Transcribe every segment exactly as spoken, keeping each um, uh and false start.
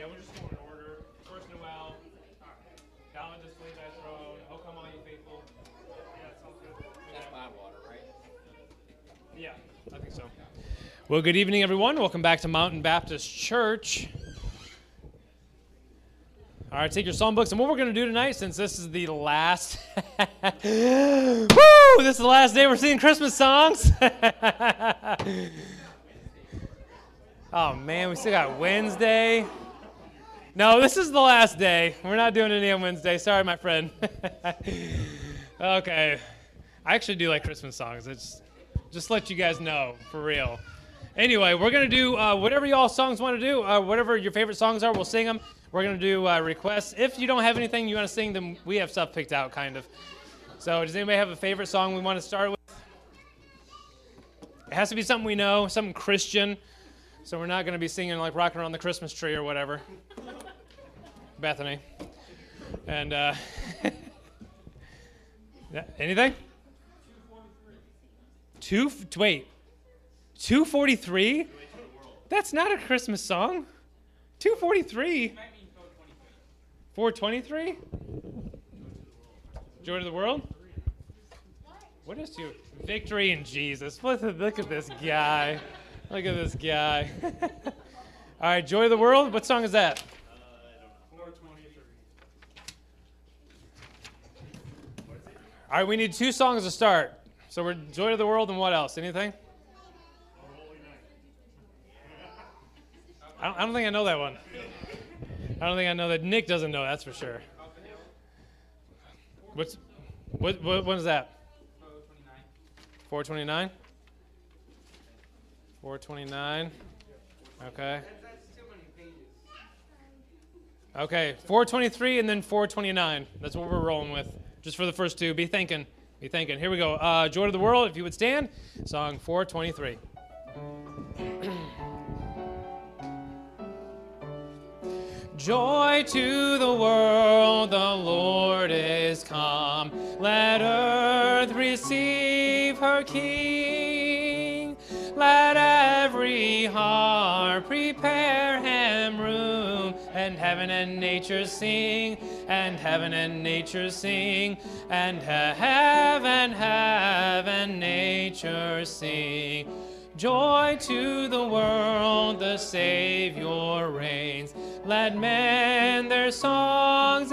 we'll just go in order. First, Noel. Down displays thy throne. Oh, come all you faithful. Yeah, that sounds good. That's bottled water, right? Yeah, I think so. Well, good evening, everyone. Welcome back to Mountain Baptist Church. All right, take your psalm books. And what we're going to do tonight, since this is the last, woo, this is the last day we're singing Christmas songs. Oh, man, we still got Wednesday. No, this is the last day. We're not doing any on Wednesday. Sorry, my friend. Okay. I actually do like Christmas songs. It's just let you guys know, for real. Anyway, we're going to do uh, whatever y'all songs want to do. Uh, whatever your favorite songs are, we'll sing them. We're going to do uh, requests. If you don't have anything you want to sing, then we have stuff picked out, kind of. So does anybody have a favorite song we want to start with? It has to be something we know, something Christian. So we're not going to be singing like Rocking Around the Christmas Tree or whatever. Bethany. And, uh, anything? Two, wait, two forty-three? That's not a Christmas song. two forty-three? four twenty-three? Joy to the world? What is you? Victory in Jesus. Look at this guy. Look at this guy. All right, Joy to the World. What song is that? four twenty-three. All right, we need two songs to start. So we're Joy to the World and what else? Anything? I don't, I don't think I know that one. I don't think I know that. Nick doesn't know, that's for sure. What's, what, what, what is that? four twenty-nine? four twenty-nine. Okay. Okay, four twenty-three and then four twenty-nine. That's what we're rolling with. Just for the first two. Be thinking. Be thinking. Here we go. Uh, Joy to the World, if you would stand. Song four twenty-three. Joy to the world, the Lord is come. Let earth receive her King. Let every heart prepare him room. And heaven and nature sing, and heaven and nature sing, and heaven, heaven, nature sing. Joy to the world, the Savior reigns. Let men their songs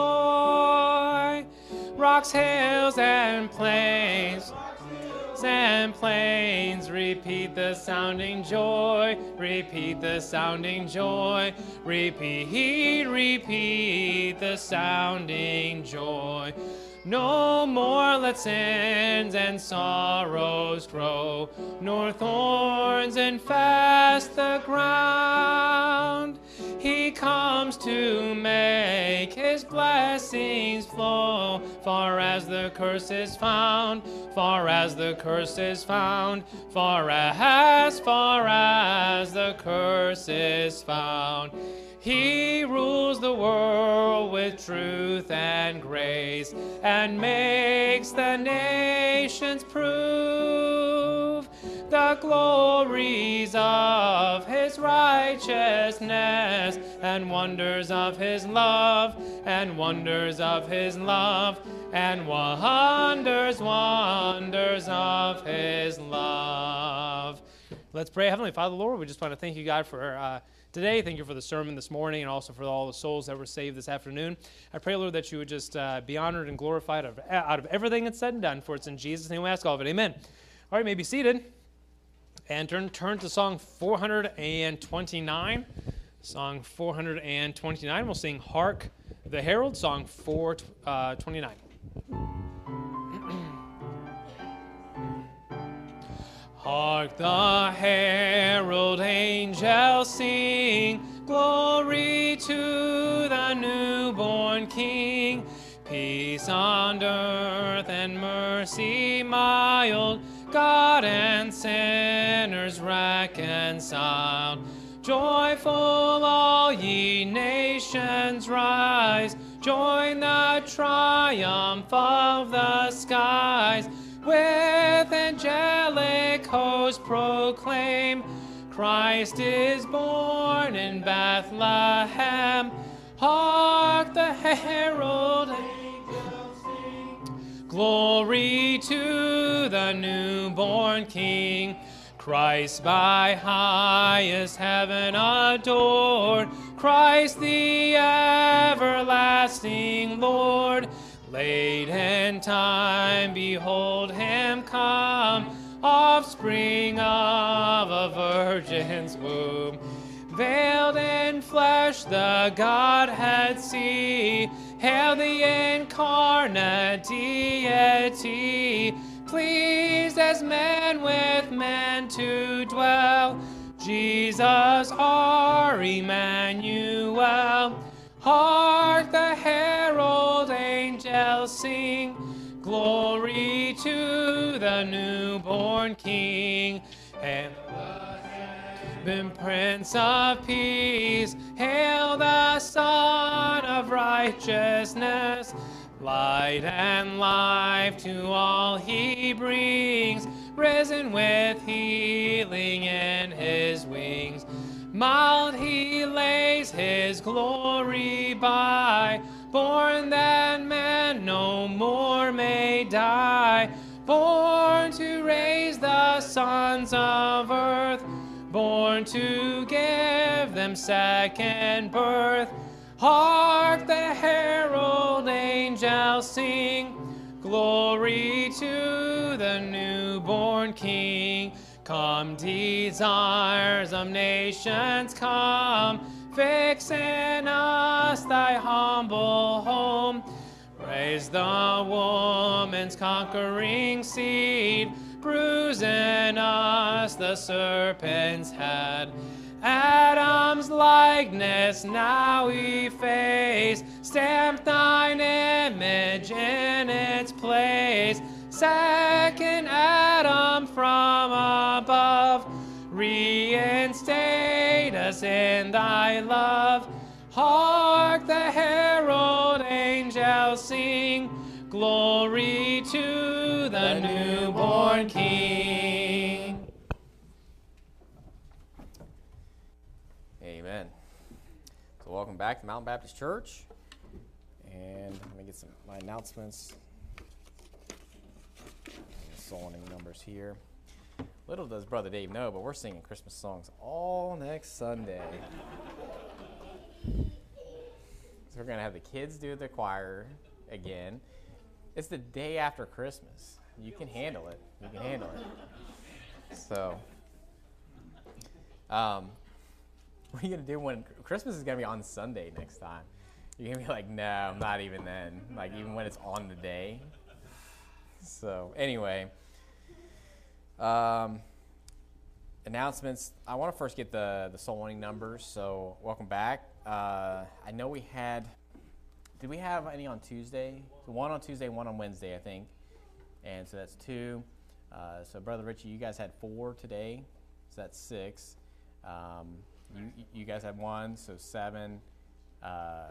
employ. Rocks, hills, and plains, and plains, repeat the sounding joy, repeat the sounding joy, repeat, repeat the sounding joy. No more let sins and sorrows grow, nor thorns infest the ground. He comes to make his blessings flow, far as the curse is found, far as the curse is found, far as, far as the curse is found. He rules the world with truth and grace, and makes the nations prove the glories of his righteousness, and wonders of his love, and wonders of his love, and wonders, wonders of his love. Let's pray. Heavenly Father, Lord, we just want to thank you, God, for uh, today. Thank you for the sermon this morning and also for all the souls that were saved this afternoon. I pray, Lord, that you would just uh, be honored and glorified out of, out of everything that's said and done, for it's in Jesus' name we ask all of it. Amen. All right, you may be seated. And turn, turn to song four twenty-nine. Song four twenty-nine. We'll sing Hark the Herald, song four twenty-nine. Hark the herald angels sing, glory to the newborn King. Peace on earth and mercy mild, God and sinners reconciled. Joyful all ye nations rise, join the triumph of the skies. With angelic hosts proclaim, Christ is born in Bethlehem. Hark the herald angels sing. Glory to the newborn King. Christ by highest heaven adored. Christ the everlasting Lord. Late in time, behold him come, offspring of a virgin's womb. Veiled in flesh the Godhead see. Hail the incarnate deity. Pleased as men with men to dwell. Jesus our Emmanuel. Hark the herald angels sing. Glory to the newborn King. And the Prince of Peace. Hail the Son of Righteousness. Light and life to all he brings. Risen with healing in his wings. Mild he lays his glory by, born that man no more may die, born to raise the sons of earth, born to give them second birth. Hark the herald angels sing, glory to the newborn King. Come, desires of nations, come, fix in us thy humble home. Raise the woman's conquering seed, bruise in us the serpent's head. Adam's likeness now efface, stamp thine image in its place. Second Adam from above, reinstate us in thy love. Hark the herald angels sing, glory to the newborn King. Amen. So welcome back to Mountain Baptist Church. And let me get some my announcements. Soloning numbers here. Little does Brother Dave know, but we're singing Christmas songs all next Sunday. So we're going to have the kids do the choir again. It's the day after Christmas. You can handle it. You can handle it. So, um, what are you going to do when Christmas is going to be on Sunday next time? You're going to be like, no, not even then. Like, even when it's on the day. So, anyway. Um, announcements. I want to first get the, the soul winning numbers. So, welcome back. Uh, I know we had, did we have any on Tuesday? So one on Tuesday, one on Wednesday, I think. And so that's two. Uh, so, Brother Richie, you guys had four today. So that's six. Um, you, you guys had one, so seven, uh,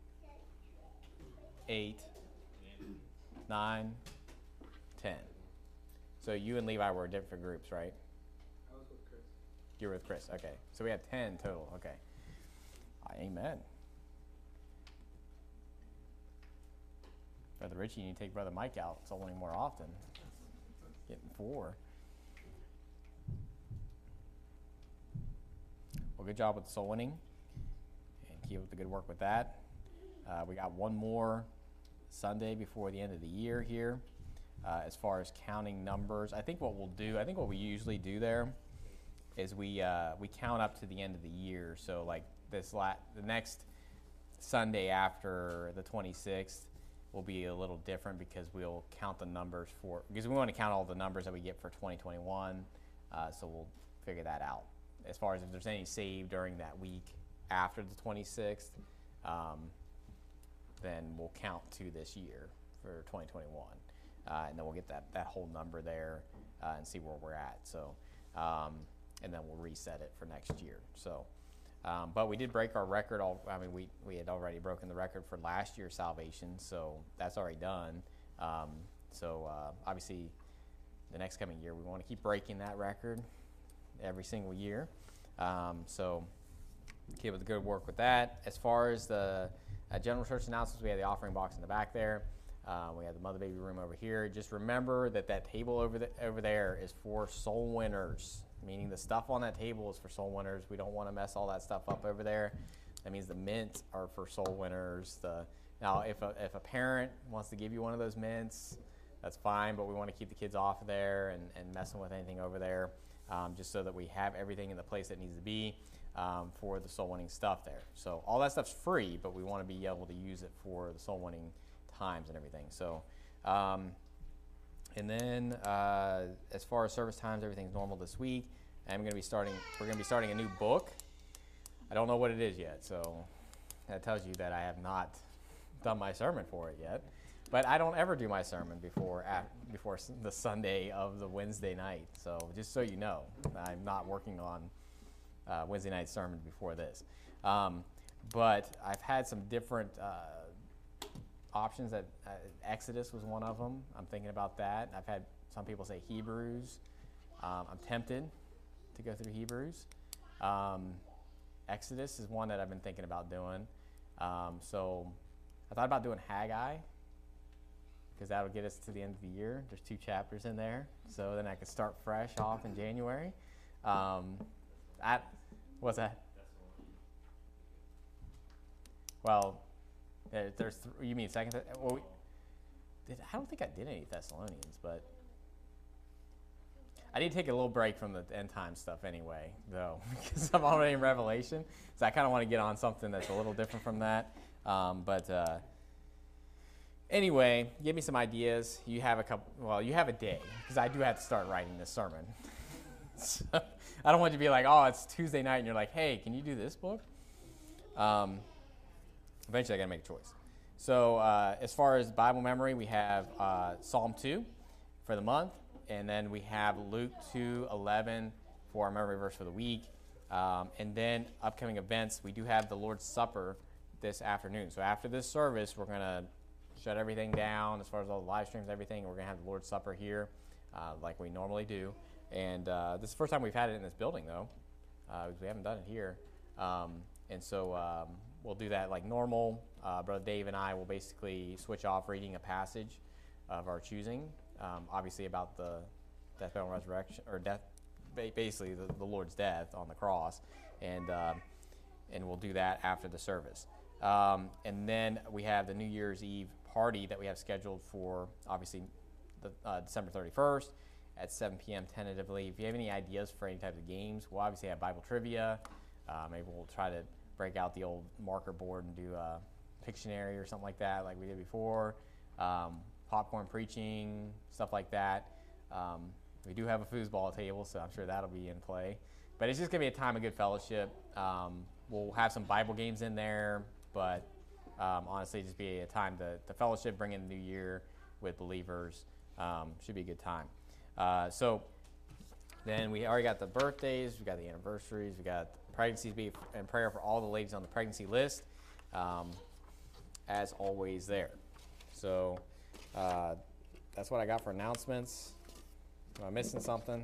eight, nine, ten. So you and Levi were different groups, right? I was with Chris. You were with Chris, okay. So we had ten total, okay. Amen. Brother Richie, you need to take Brother Mike out. It's only more often. Getting four. Well, good job with the soul winning. And keep up the good work with that. Uh, we got one more Sunday before the end of the year here. Uh, as far as counting numbers, I think what we'll do, I think what we usually do there is we uh, we count up to the end of the year. So like this la- the next Sunday after the twenty-sixth will be a little different because we'll count the numbers for, because we want to count all the numbers that we get for twenty twenty-one. Uh, so we'll figure that out. As far as if there's any saved during that week after the twenty-sixth, um, then we'll count to this year for twenty twenty-one. Uh, and then we'll get that, that whole number there uh, and see where we're at. So, um, and then we'll reset it for next year. So, um, but we did break our record. All, I mean, we, we had already broken the record for last year's salvation, so that's already done. Um, so, uh, obviously, the next coming year, we want to keep breaking that record every single year. Um, so keep up the good work with that. As far as the uh, general church announcements, we have the offering box in the back there. Uh, we have the mother baby room over here. Just remember that that table over the, over there is for soul winners, meaning the stuff on that table is for soul winners. We don't want to mess all that stuff up over there. That means the mints are for soul winners. The now, if a, if a parent wants to give you one of those mints, that's fine, but we want to keep the kids off of there and, and messing with anything over there, um, just so that we have everything in the place that needs to be um, for the soul winning stuff there. So all that stuff's free, but we want to be able to use it for the soul winning times and everything. So, um, and then uh, as far as service times, everything's normal this week. I'm going to be starting. We're going to be starting a new book. I don't know what it is yet, so that tells you that I have not done my sermon for it yet. But I don't ever do my sermon before before the Sunday of the Wednesday night. So just so you know, I'm not working on uh, Wednesday night sermons before this. Um, but I've had some different uh, options. That uh, Exodus was one of them. I'm thinking about that. I've had some people say Hebrews. Um, I'm tempted to go through Hebrews. Um, Exodus is one that I've been thinking about doing. Um, so I thought about doing Haggai, because that'll get us to the end of the year. There's two chapters in there, so then I could start fresh off in January. Um, I, what's that? Well, there, there's th- you mean second? Th- well, we, did, I don't think I did any Thessalonians, but I need to take a little break from the end time stuff anyway, though, because I'm already in Revelation. So I kind of want to get on something that's a little different from that. Um, but uh, anyway, give me some ideas. You have a couple. Well, you have a day, because I do have to start writing this sermon. So I don't want you to be like, oh, it's Tuesday night, and you're like, hey, can you do this book? Um, eventually, I got to make a choice. So uh, as far as Bible memory, we have uh, Psalm two for the month. And then we have Luke two eleven for our memory verse for the week. Um, and then upcoming events, we do have the Lord's Supper this afternoon. So after this service, we're going to shut everything down as far as all the live streams and everything. We're going to have the Lord's Supper here uh, like we normally do. And uh, this is the first time we've had it in this building, though, uh, because we haven't done it here. Um, and so um, we'll do that like normal. Uh, Brother Dave and I will basically switch off reading a passage of our choosing. Um, obviously about the death, burial, and resurrection, or death, basically the, the Lord's death on the cross, and um, and we'll do that after the service. Um, and then we have the New Year's Eve party that we have scheduled for, obviously, the, uh, December thirty-first at seven p.m. tentatively. If you have any ideas for any type of games, we'll obviously have Bible trivia. Uh, maybe we'll try to break out the old marker board and do a Pictionary or something like that, like we did before. Um, popcorn preaching, stuff like that. Um, we do have a foosball table, so I'm sure that'll be in play. But it's just going to be a time of good fellowship. Um, we'll have some Bible games in there, but um, honestly, just be a time to, to fellowship, bring in the new year with believers. Um, should be a good time. Uh, so then we already got the birthdays, we got the anniversaries, we got pregnancies, be in prayer for all the ladies on the pregnancy list, um, as always there. So Uh, that's what I got for announcements. Am I missing something?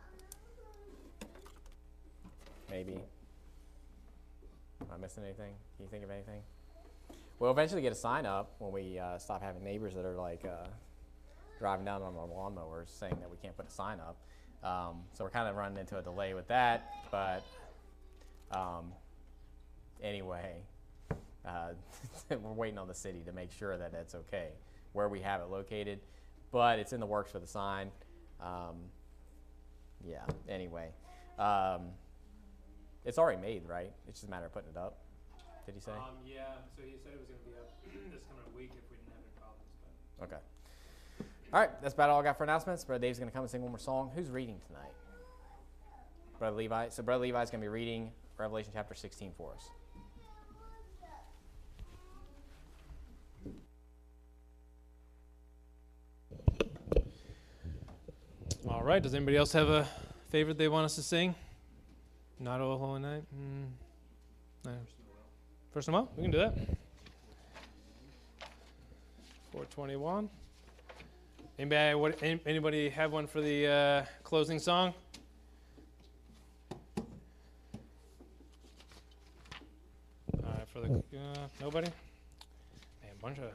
Maybe. Am I missing anything? Can you think of anything? We'll eventually get a sign up when we uh, stop having neighbors that are like uh, driving down on our lawnmowers saying that we can't put a sign up. Um, so we're kind of running into a delay with that. But um, anyway, uh, we're waiting on the city to make sure that that's okay, where we have it located, but it's in the works for the sign. Um, yeah, anyway. Um, it's already made, right? It's just a matter of putting it up, did he say? Um, yeah, so he said it was going to be up this coming week if we didn't have any problems. But. Okay. All right, that's about all I got for announcements. Brother Dave's going to come and sing one more song. Who's reading tonight? Brother Levi. So Brother Levi's going to be reading Revelation chapter sixteen for us. All right. Does anybody else have a favorite they want us to sing? Not O Holy Night? Mm. No. First Noel? We can do that. four twenty-one. Anybody, what, anybody have one for the uh, closing song? the uh, nobody? Man, a bunch of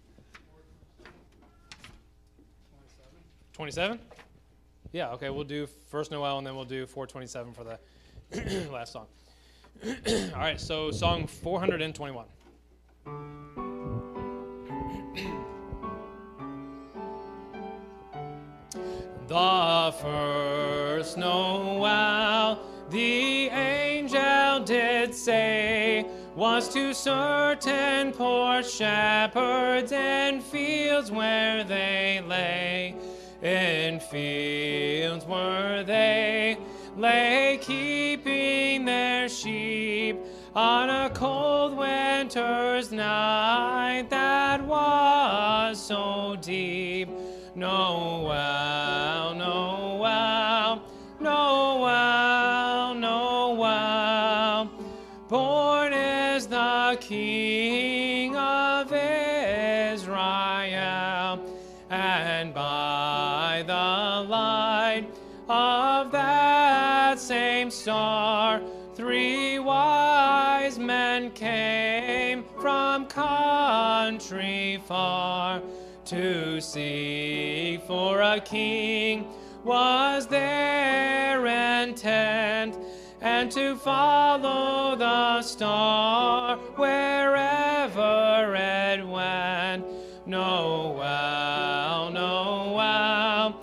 twenty-seven. Yeah. Okay. We'll do first Noel, and then we'll do four twenty-seven for the last song. All right. So song four hundred twenty-one. The first Noel, the angel did say, was to certain poor shepherds in fields where they lay. In fields where they lay, keeping their sheep on a cold winter's night that was so deep. Noel, Noel, Noel, Noel, born is the King of Israel, and by the light of that same star, three wise men came from country far. To seek for a king was their intent, and to follow the star wherever it went. Noel, Noel,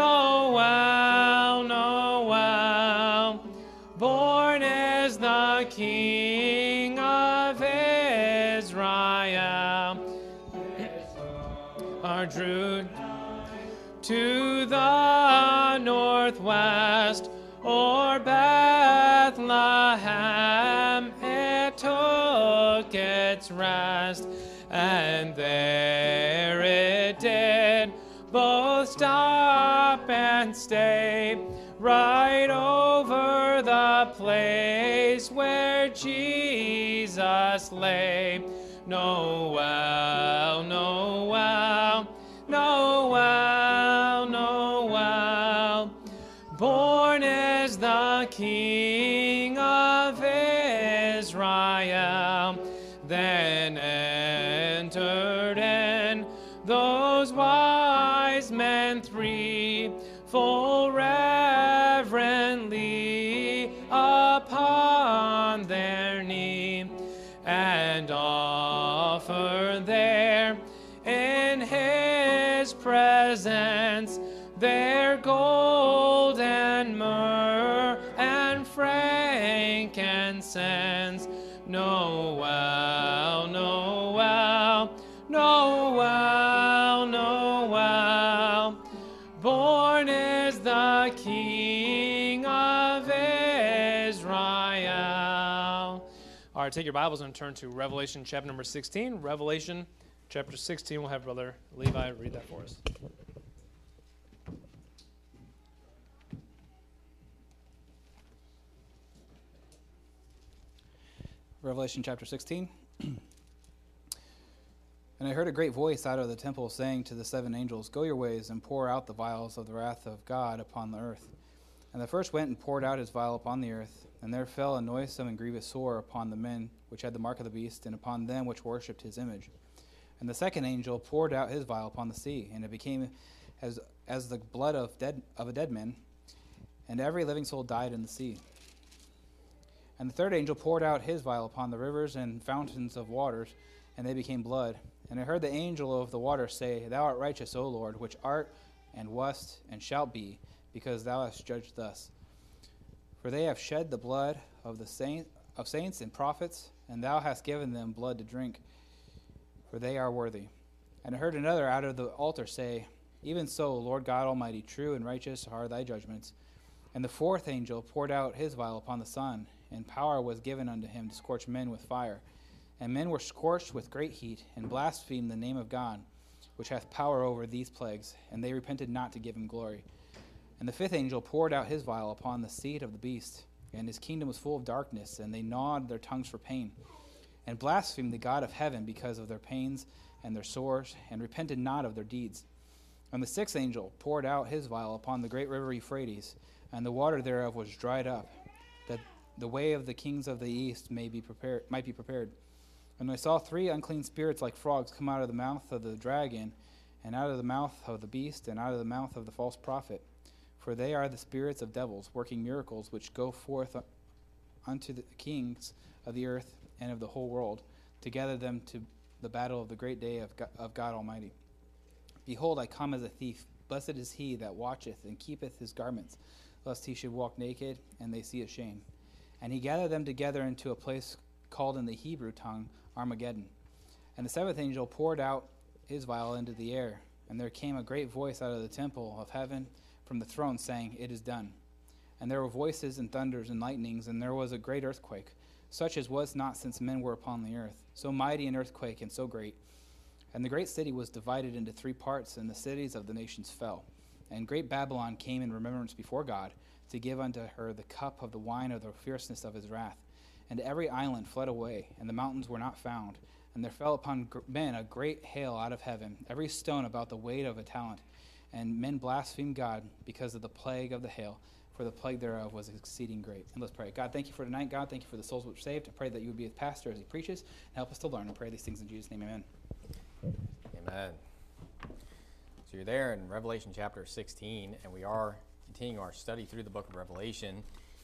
Noel, Noel, born is the King of Israel. Are drew to the northwest, or Bethlehem it took its rest, and there it did both stop and stay, right over the place where Jesus lay. Noel, Noel, Noel, Noel, born is the King of Israel. Then entered in those wise men three, full reverently upon their knee, and offered there in his presence their gold and myrrh and frankincense. Noel, Noel, Noel, Noel, born is the King of Israel. All right, take your Bibles and turn to Revelation chapter number sixteen. Revelation chapter sixteen. We'll have Brother Levi read that for us. Revelation chapter sixteen. And I heard a great voice out of the temple saying to the seven angels, Go your ways and pour out the vials of the wrath of God upon the earth. And the first went and poured out his vial upon the earth, and there fell a noisome and grievous sore upon the men which had the mark of the beast, and upon them which worshipped his image. And the second angel poured out his vial upon the sea, and it became as as the blood of dead of a dead man, and every living soul died in the sea. And the third angel poured out his vial upon the rivers and fountains of waters, and they became blood. And I heard the angel of the water say, Thou art righteous, O Lord, which art and wast and shalt be, because thou hast judged thus. For they have shed the blood of the saint, of saints and prophets, and thou hast given them blood to drink, for they are worthy. And I heard another out of the altar say, Even so, Lord God Almighty, true and righteous are thy judgments. And the fourth angel poured out his vial upon the sun, and power was given unto him to scorch men with fire. And men were scorched with great heat, and blasphemed the name of God, which hath power over these plagues, and they repented not to give him glory. And the fifth angel poured out his vial upon the seat of the beast, and his kingdom was full of darkness, and they gnawed their tongues for pain, and blasphemed the God of heaven because of their pains and their sores, and repented not of their deeds. And the sixth angel poured out his vial upon the great river Euphrates, and the water thereof was dried up, that the way of the kings of the east may be prepared, might be prepared. And I saw three unclean spirits like frogs come out of the mouth of the dragon, and out of the mouth of the beast, and out of the mouth of the false prophet. For they are the spirits of devils, working miracles, which go forth unto the kings of the earth and of the whole world, to gather them to the battle of the great day of God, of God Almighty. Behold, I come as a thief. Blessed is he that watcheth and keepeth his garments, lest he should walk naked, and they see his shame. And he gathered them together into a place called in the Hebrew tongue Armageddon. And the seventh angel poured out his vial into the air, and there came a great voice out of the temple of heaven from the throne, saying, It is done. And there were voices and thunders and lightnings, and there was a great earthquake, such as was not since men were upon the earth, so mighty an earthquake and so great. And the great city was divided into three parts, and the cities of the nations fell. And great Babylon came in remembrance before God, to give unto her the cup of the wine of the fierceness of his wrath. And every island fled away, and the mountains were not found. And there fell upon men a great hail out of heaven, every stone about the weight of a talent. And men blasphemed God because of the plague of the hail, for the plague thereof was exceeding great. And let's pray. God, thank you for tonight. God, thank you for the souls which were saved. I pray that you would be with pastor as he preaches, and help us to learn. And pray these things in Jesus' name, amen. Amen. So you're there in Revelation chapter sixteen, and we are continuing our study through the book of Revelation,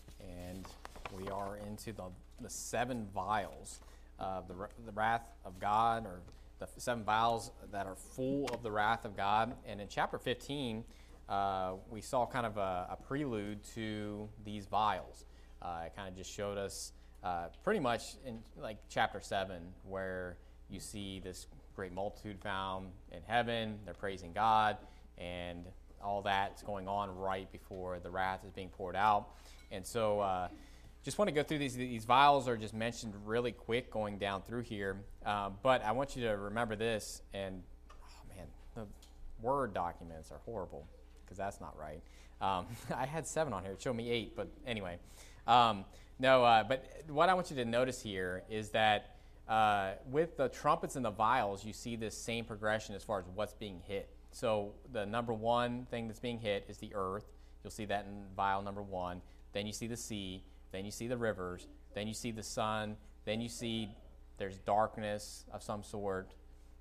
and we are into the, the seven vials of the, the wrath of God, or the seven vials that are full of the wrath of God. And in chapter fifteen, uh, we saw kind of a, a prelude to these vials. Uh, it kind of just showed us uh, pretty much in like chapter seven, where you see this great multitude found in heaven. They're praising God, and all that's going on right before the wrath is being poured out. And so uh, just want to go through these. These vials are just mentioned really quick going down through here. Uh, but I want you to remember this, and oh man, the Word documents are horrible, because that's not right. Um, I had seven on here. It showed me eight, but anyway. Um, no, uh, but what I want you to notice here is that uh, with the trumpets and the vials, you see this same progression as far as what's being hit. So the number one thing that's being hit is the earth. You'll see that in vial number one. Then you see the sea. Then you see the rivers. Then you see the sun. Then you see there's darkness of some sort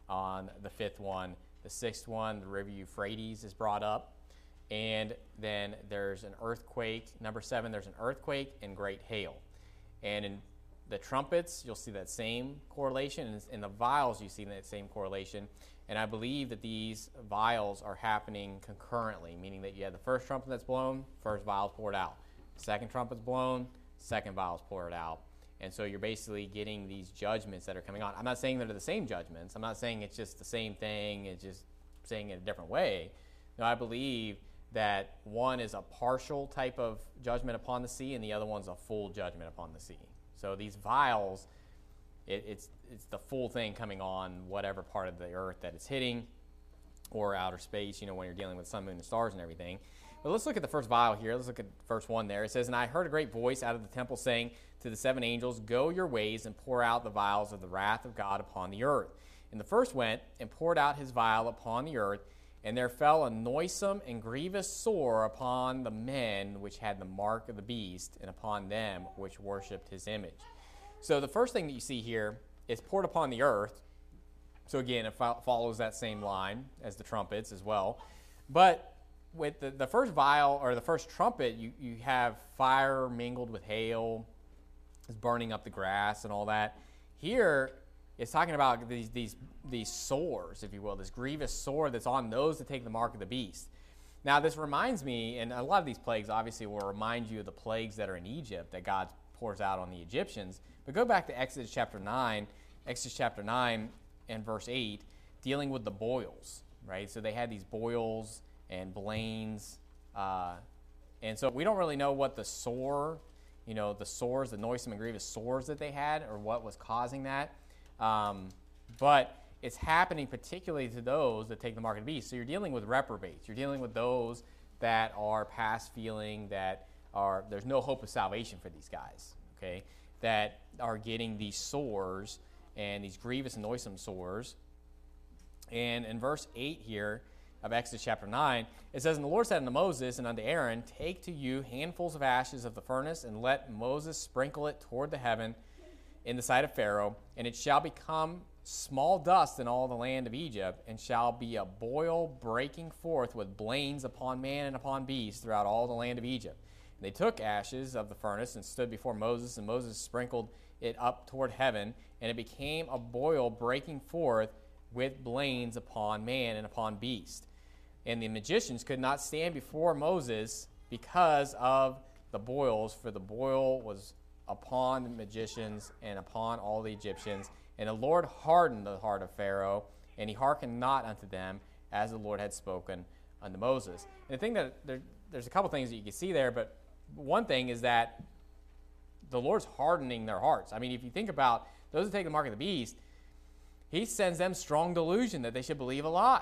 on the fifth one. The sixth one, the river Euphrates, is brought up. And then there's an earthquake. Number seven, there's an earthquake and great hail. And in the trumpets, you'll see that same correlation. And in the vials, you see that same correlation. And I believe that these vials are happening concurrently, meaning that you have the first trumpet that's blown, first vial's poured out. Second trumpet's blown, second vial's poured out. And so you're basically getting these judgments that are coming on. I'm not saying they're the same judgments. I'm not saying it's just the same thing. It's just saying it a different way. No, I believe that one is a partial type of judgment upon the sea, and the other one's a full judgment upon the sea. So these vials, it, it's it's the full thing coming on whatever part of the earth that it's hitting, or outer space, you know, when you're dealing with sun, moon, and stars and everything. But let's look at the first vial here. Let's look at verse one there. It says, And I heard a great voice out of the temple saying to the seven angels, Go your ways and pour out the vials of the wrath of God upon the earth. And the first went and poured out his vial upon the earth, and there fell a noisome and grievous sore upon the men which had the mark of the beast, and upon them which worshipped his image. So the first thing that you see here is poured upon the earth. So again, it fo- follows that same line as the trumpets as well. But with the, the first vial, or the first trumpet, you, you have fire mingled with hail. It's burning up the grass and all that. Here, it's talking about these these these sores, if you will, this grievous sore that's on those that take the mark of the beast. Now, this reminds me, and a lot of these plagues obviously will remind you of the plagues that are in Egypt that God pours out on the Egyptians. But go back to Exodus chapter nine, Exodus chapter nine and verse eight, dealing with the boils, right? So they had these boils and blains, uh, and so we don't really know what the sore, you know, the sores, the noisome and grievous sores that they had, or what was causing that. Um, but it's happening particularly to those that take the mark of the beast. So you're dealing with reprobates. You're dealing with those that are past feeling that are, there's no hope of salvation for these guys, okay, that are getting these sores and these grievous and noisome sores. And in verse eight here of Exodus chapter nine, it says, And the Lord said unto Moses and unto Aaron, Take to you handfuls of ashes of the furnace, and let Moses sprinkle it toward the heaven in the sight of Pharaoh, and it shall become small dust in all the land of Egypt, and shall be a boil breaking forth with blains upon man and upon beast throughout all the land of Egypt. And they took ashes of the furnace and stood before Moses, and Moses sprinkled it up toward heaven, and it became a boil breaking forth with blains upon man and upon beast. And the magicians could not stand before Moses because of the boils, for the boil was upon the magicians and upon all the Egyptians. And the Lord hardened the heart of Pharaoh, and he hearkened not unto them, as the Lord had spoken unto Moses. And the thing that there, there's a couple things that you can see there, but one thing is that the Lord's hardening their hearts. I mean, if you think about those who take the mark of the beast, he sends them strong delusion that they should believe a lie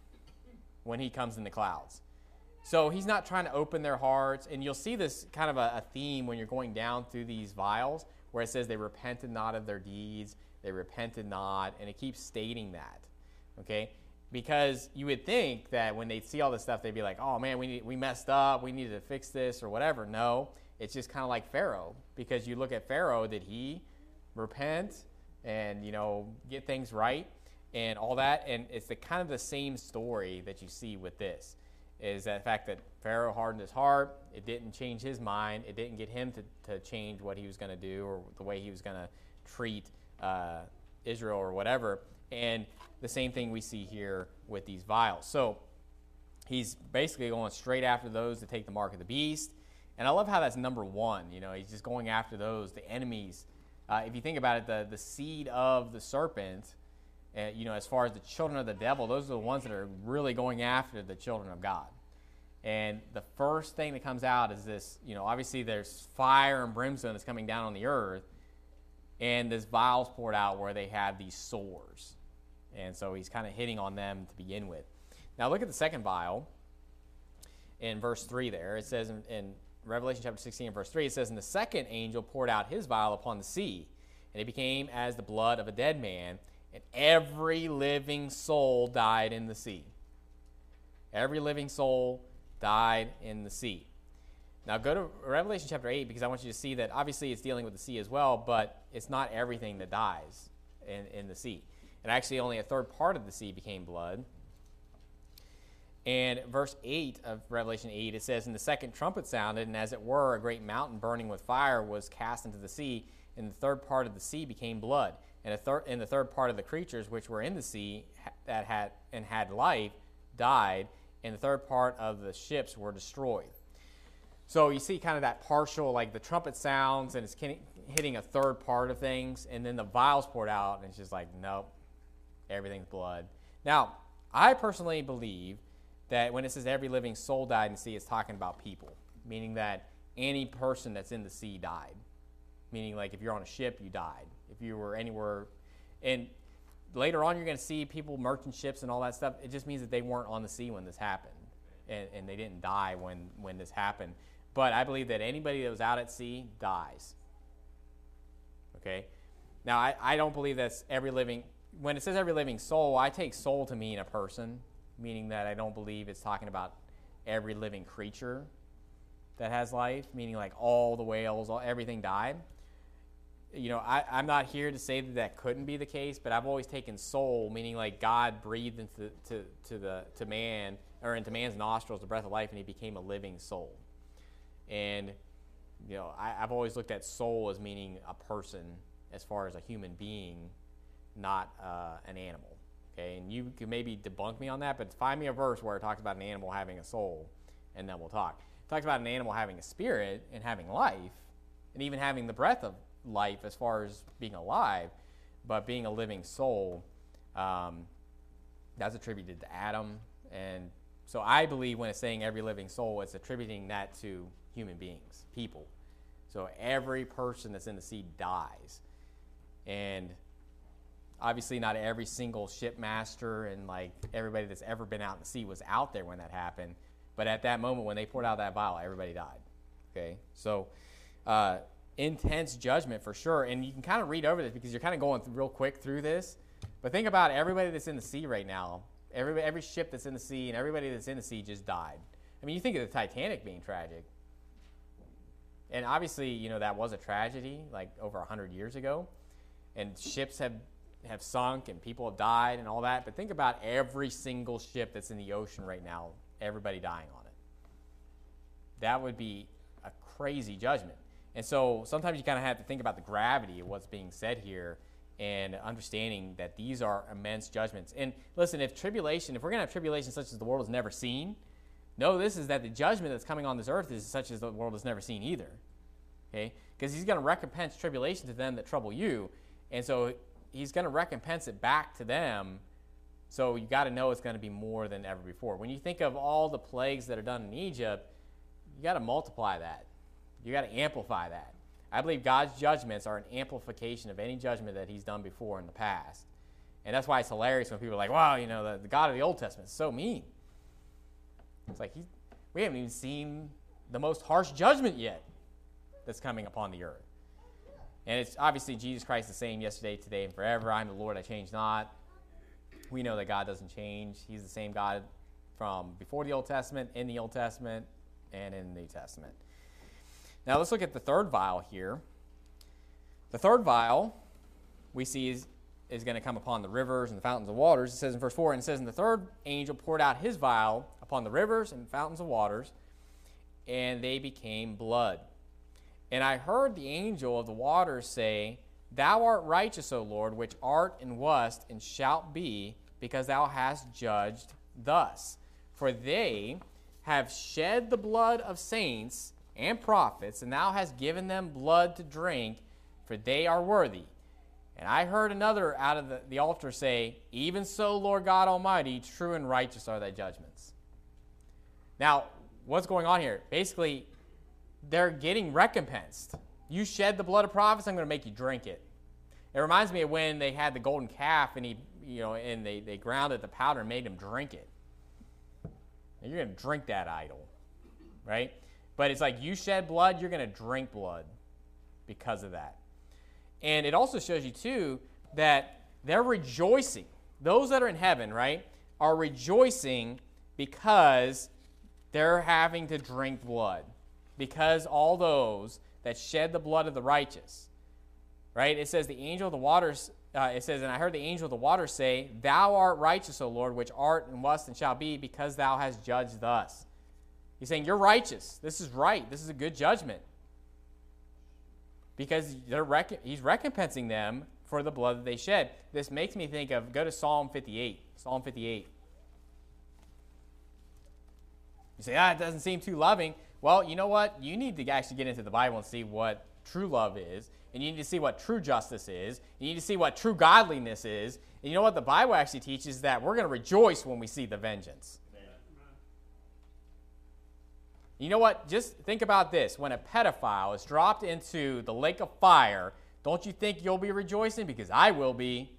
when he comes in the clouds. So he's not trying to open their hearts. And you'll see this kind of a, a theme when you're going down through these vials, where it says they repented not of their deeds, they repented not, and it keeps stating that, okay? Because you would think that when they see all this stuff, they'd be like, oh man, we need, we messed up, we needed to fix this or whatever. No, it's just kind of like Pharaoh, because you look at Pharaoh, did he repent and, you know, get things right and all that? And it's the kind of the same story that you see with this, is that fact that Pharaoh hardened his heart. It didn't change his mind. It didn't get him to, to change what he was going to do or the way he was going to treat uh, Israel or whatever. And the same thing we see here with these vials. So he's basically going straight after those that take the mark of the beast. And I love how that's number one. You know, he's just going after those, the enemies. Uh, if you think about it, the, the seed of the serpent, uh, you know, as far as the children of the devil, those are the ones that are really going after the children of God. And the first thing that comes out is this, you know, obviously there's fire and brimstone that's coming down on the earth, and this vial's poured out where they have these sores. And so he's kind of hitting on them to begin with. Now look at the second vial in verse three there. It says in, in Revelation chapter sixteen, verse three, it says, and the second angel poured out his vial upon the sea, and it became as the blood of a dead man, and every living soul died in the sea. Every living soul died in the sea. Now go to Revelation chapter eight, because I want you to see that obviously it's dealing with the sea as well, but it's not everything that dies in, in the sea. And actually only a third part of the sea became blood. And verse eight of Revelation eight, it says, and the second trumpet sounded, and as it were, a great mountain burning with fire was cast into the sea, and the third part of the sea became blood. And, a thir- and the third part of the creatures which were in the sea ha- that had and had life died, and the third part of the ships were destroyed. So you see kind of that partial, like the trumpet sounds, and it's hitting a third part of things, and then the vials poured out, and it's just like, nope, everything's blood. Now, I personally believe that when it says every living soul died in the sea, it's talking about people, meaning that any person that's in the sea died. Meaning, like, if you're on a ship, you died. If you were anywhere, and later on you're going to see people, merchant ships and all that stuff, it just means that they weren't on the sea when this happened, and, and they didn't die when, when this happened. But I believe that anybody that was out at sea dies. Okay? Now, I, I don't believe that's every living, when it says every living soul, I take soul to mean a person, meaning that I don't believe it's talking about every living creature that has life, meaning like all the whales, all, everything died. You know, I, I'm not here to say that that couldn't be the case, but I've always taken soul, meaning like God breathed into to, to the to man, or into man's nostrils the breath of life, and he became a living soul. And, you know, I, I've always looked at soul as meaning a person as far as a human being, not uh, an animal. Okay, and you can maybe debunk me on that, but find me a verse where it talks about an animal having a soul, and then we'll talk. It talks about an animal having a spirit and having life, and even having the breath of life as far as being alive, but being a living soul, um, that's attributed to Adam. And so I believe when it's saying every living soul, it's attributing that to human beings, people. So every person that's in the sea dies. And obviously not every single shipmaster and like everybody that's ever been out in the sea was out there when that happened. But at that moment when they poured out that vial, everybody died. Okay, so uh, intense judgment for sure. And you can kind of read over this because you're kind of going through real quick through this. But think about everybody that's in the sea right now. Every, every ship that's in the sea and everybody that's in the sea just died. I mean, you think of the Titanic being tragic. And obviously, you know, that was a tragedy like over one hundred years ago. and ships have, have sunk and people have died and all that. But think about every single ship that's in the ocean right now, everybody dying on it. That would be a crazy judgment. And so sometimes you kind of have to think about the gravity of what's being said here and understanding that these are immense judgments. And listen, if tribulation, if we're going to have tribulation such as the world has never seen, know this is that the judgment that's coming on this earth is such as the world has never seen either. Okay? Because he's going to recompense tribulation to them that trouble you. And so he's going to recompense it back to them. So you got to know it's going to be more than ever before. When you think of all the plagues that are done in Egypt, you got to multiply that. You got to amplify that. I believe God's judgments are an amplification of any judgment that he's done before in the past. And that's why it's hilarious when people are like, wow, you know, the, the God of the Old Testament is so mean. It's like, he, we haven't even seen the most harsh judgment yet that's coming upon the earth. And it's obviously Jesus Christ the same yesterday, today, and forever. I'm the Lord, I change not. We know that God doesn't change. He's the same God from before the Old Testament, in the Old Testament, and in the New Testament. Now let's look at the third vial here. The third vial we see is, is going to come upon the rivers and the fountains of waters. It says in verse four, and it says, and the third angel poured out his vial upon the rivers and fountains of waters, and they became blood. And I heard the angel of the waters say, thou art righteous, O Lord, which art and wast and shalt be, because thou hast judged thus. For they have shed the blood of saints and prophets, and thou hast given them blood to drink, for they are worthy. And I heard another out of the, the altar say, even so, Lord God Almighty, true and righteous are thy judgments. Now, what's going on here? Basically, they're getting recompensed. You shed the blood of prophets, I'm going to make you drink it. It reminds me of when they had the golden calf, and he, you know, and they, they grounded the powder and made him drink it. And you're going to drink that idol, right? But it's like you shed blood, you're going to drink blood because of that. And it also shows you, too, that they're rejoicing. Those that are in heaven, right, are rejoicing because they're having to drink blood. Because all those that shed the blood of the righteous, right? It says the angel of the waters, uh, it says, and I heard the angel of the waters say, thou art righteous, O Lord, which art and wast and shall be, because thou hast judged thus. He's saying, you're righteous. This is right. This is a good judgment. Because they're rec- he's recompensing them for the blood that they shed. This makes me think of, go to Psalm fifty-eight. Psalm fifty-eight. You say, ah, it doesn't seem too loving. Well, you know what? You need to actually get into the Bible and see what true love is. And you need to see what true justice is. You need to see what true godliness is. And you know what? The Bible actually teaches that we're going to rejoice when we see the vengeance. You know what? Just think about this. When a pedophile is dropped into the lake of fire, don't you think you'll be rejoicing? Because I will be. Amen.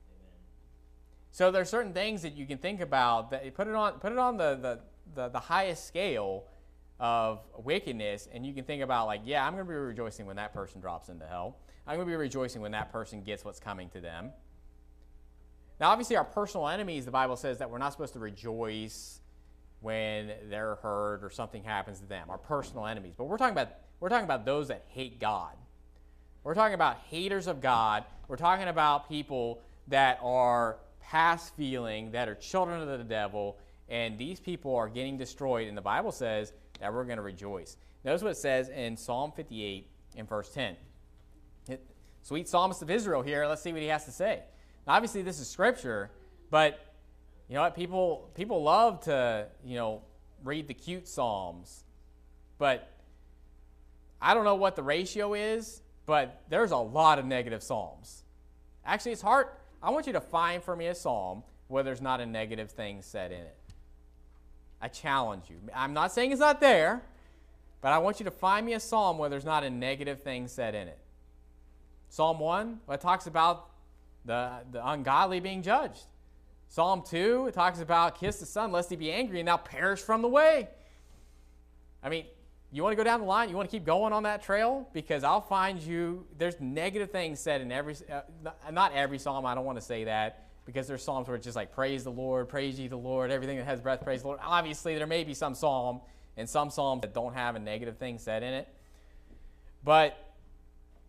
So there are certain things that you can think about that put it on put it on the, the, the, the highest scale of wickedness, and you can think about, like, yeah, I'm going to be rejoicing when that person drops into hell. I'm going to be rejoicing when that person gets what's coming to them. Now, obviously, our personal enemies, the Bible says that we're not supposed to rejoice when they're hurt or something happens to them, our personal enemies. But we're talking about we're talking about those that hate God. We're talking about haters of God. We're talking about people that are past feeling, that are children of the devil, and these people are getting destroyed. And the Bible says that we're going to rejoice. Notice what it says in Psalm fifty-eight in verse ten. It, sweet psalmist of Israel here. Let's see what he has to say. Now, obviously, this is scripture, but you know what? People people love to, you know, read the cute psalms, but I don't know what the ratio is, but there's a lot of negative psalms. Actually, it's hard. I want you to find for me a psalm where there's not a negative thing said in it. I challenge you. I'm not saying it's not there, but I want you to find me a psalm where there's not a negative thing said in it. Psalm one, well, it talks about the, the ungodly being judged. Psalm two, it talks about kiss the Son lest he be angry and now perish from the way. I mean, you want to go down the line? You want to keep going on that trail? Because I'll find you, there's negative things said in every, uh, not every psalm, I don't want to say that, because there's psalms where it's just like, praise the Lord, praise ye the Lord, everything that has breath, praise the Lord. Obviously, there may be some psalm and some psalms that don't have a negative thing said in it. But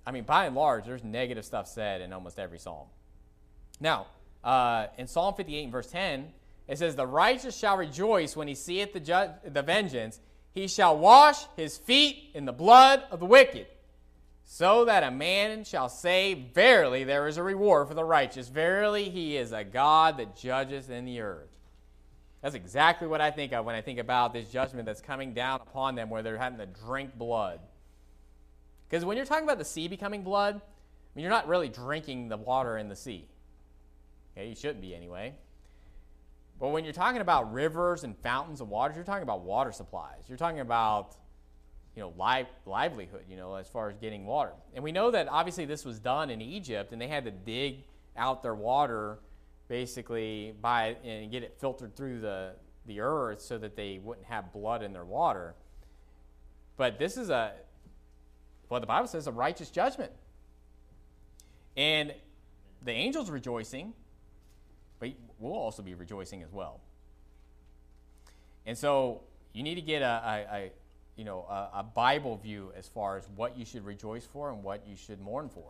I mean, by and large, there's negative stuff said in almost every psalm. Now, uh, in Psalm fifty-eight and verse ten, it says, the righteous shall rejoice when he seeth the, ju- the vengeance. He shall wash his feet in the blood of the wicked, so that a man shall say, verily there is a reward for the righteous. Verily he is a God that judgeth in the earth. That's exactly what I think of when I think about this judgment that's coming down upon them where they're having to drink blood. Because when you're talking about the sea becoming blood, I mean, you're not really drinking the water in the sea. Okay, you shouldn't be anyway. But when you're talking about rivers and fountains of water, you're talking about water supplies. You're talking about, you know, live, livelihood, you know, as far as getting water. And we know that obviously this was done in Egypt, and they had to dig out their water basically by and get it filtered through the, the earth so that they wouldn't have blood in their water. But this is a, well, the Bible says a righteous judgment. And the angels rejoicing, but we'll also be rejoicing as well. And so you need to get a, a, a you know, a, a Bible view as far as what you should rejoice for and what you should mourn for.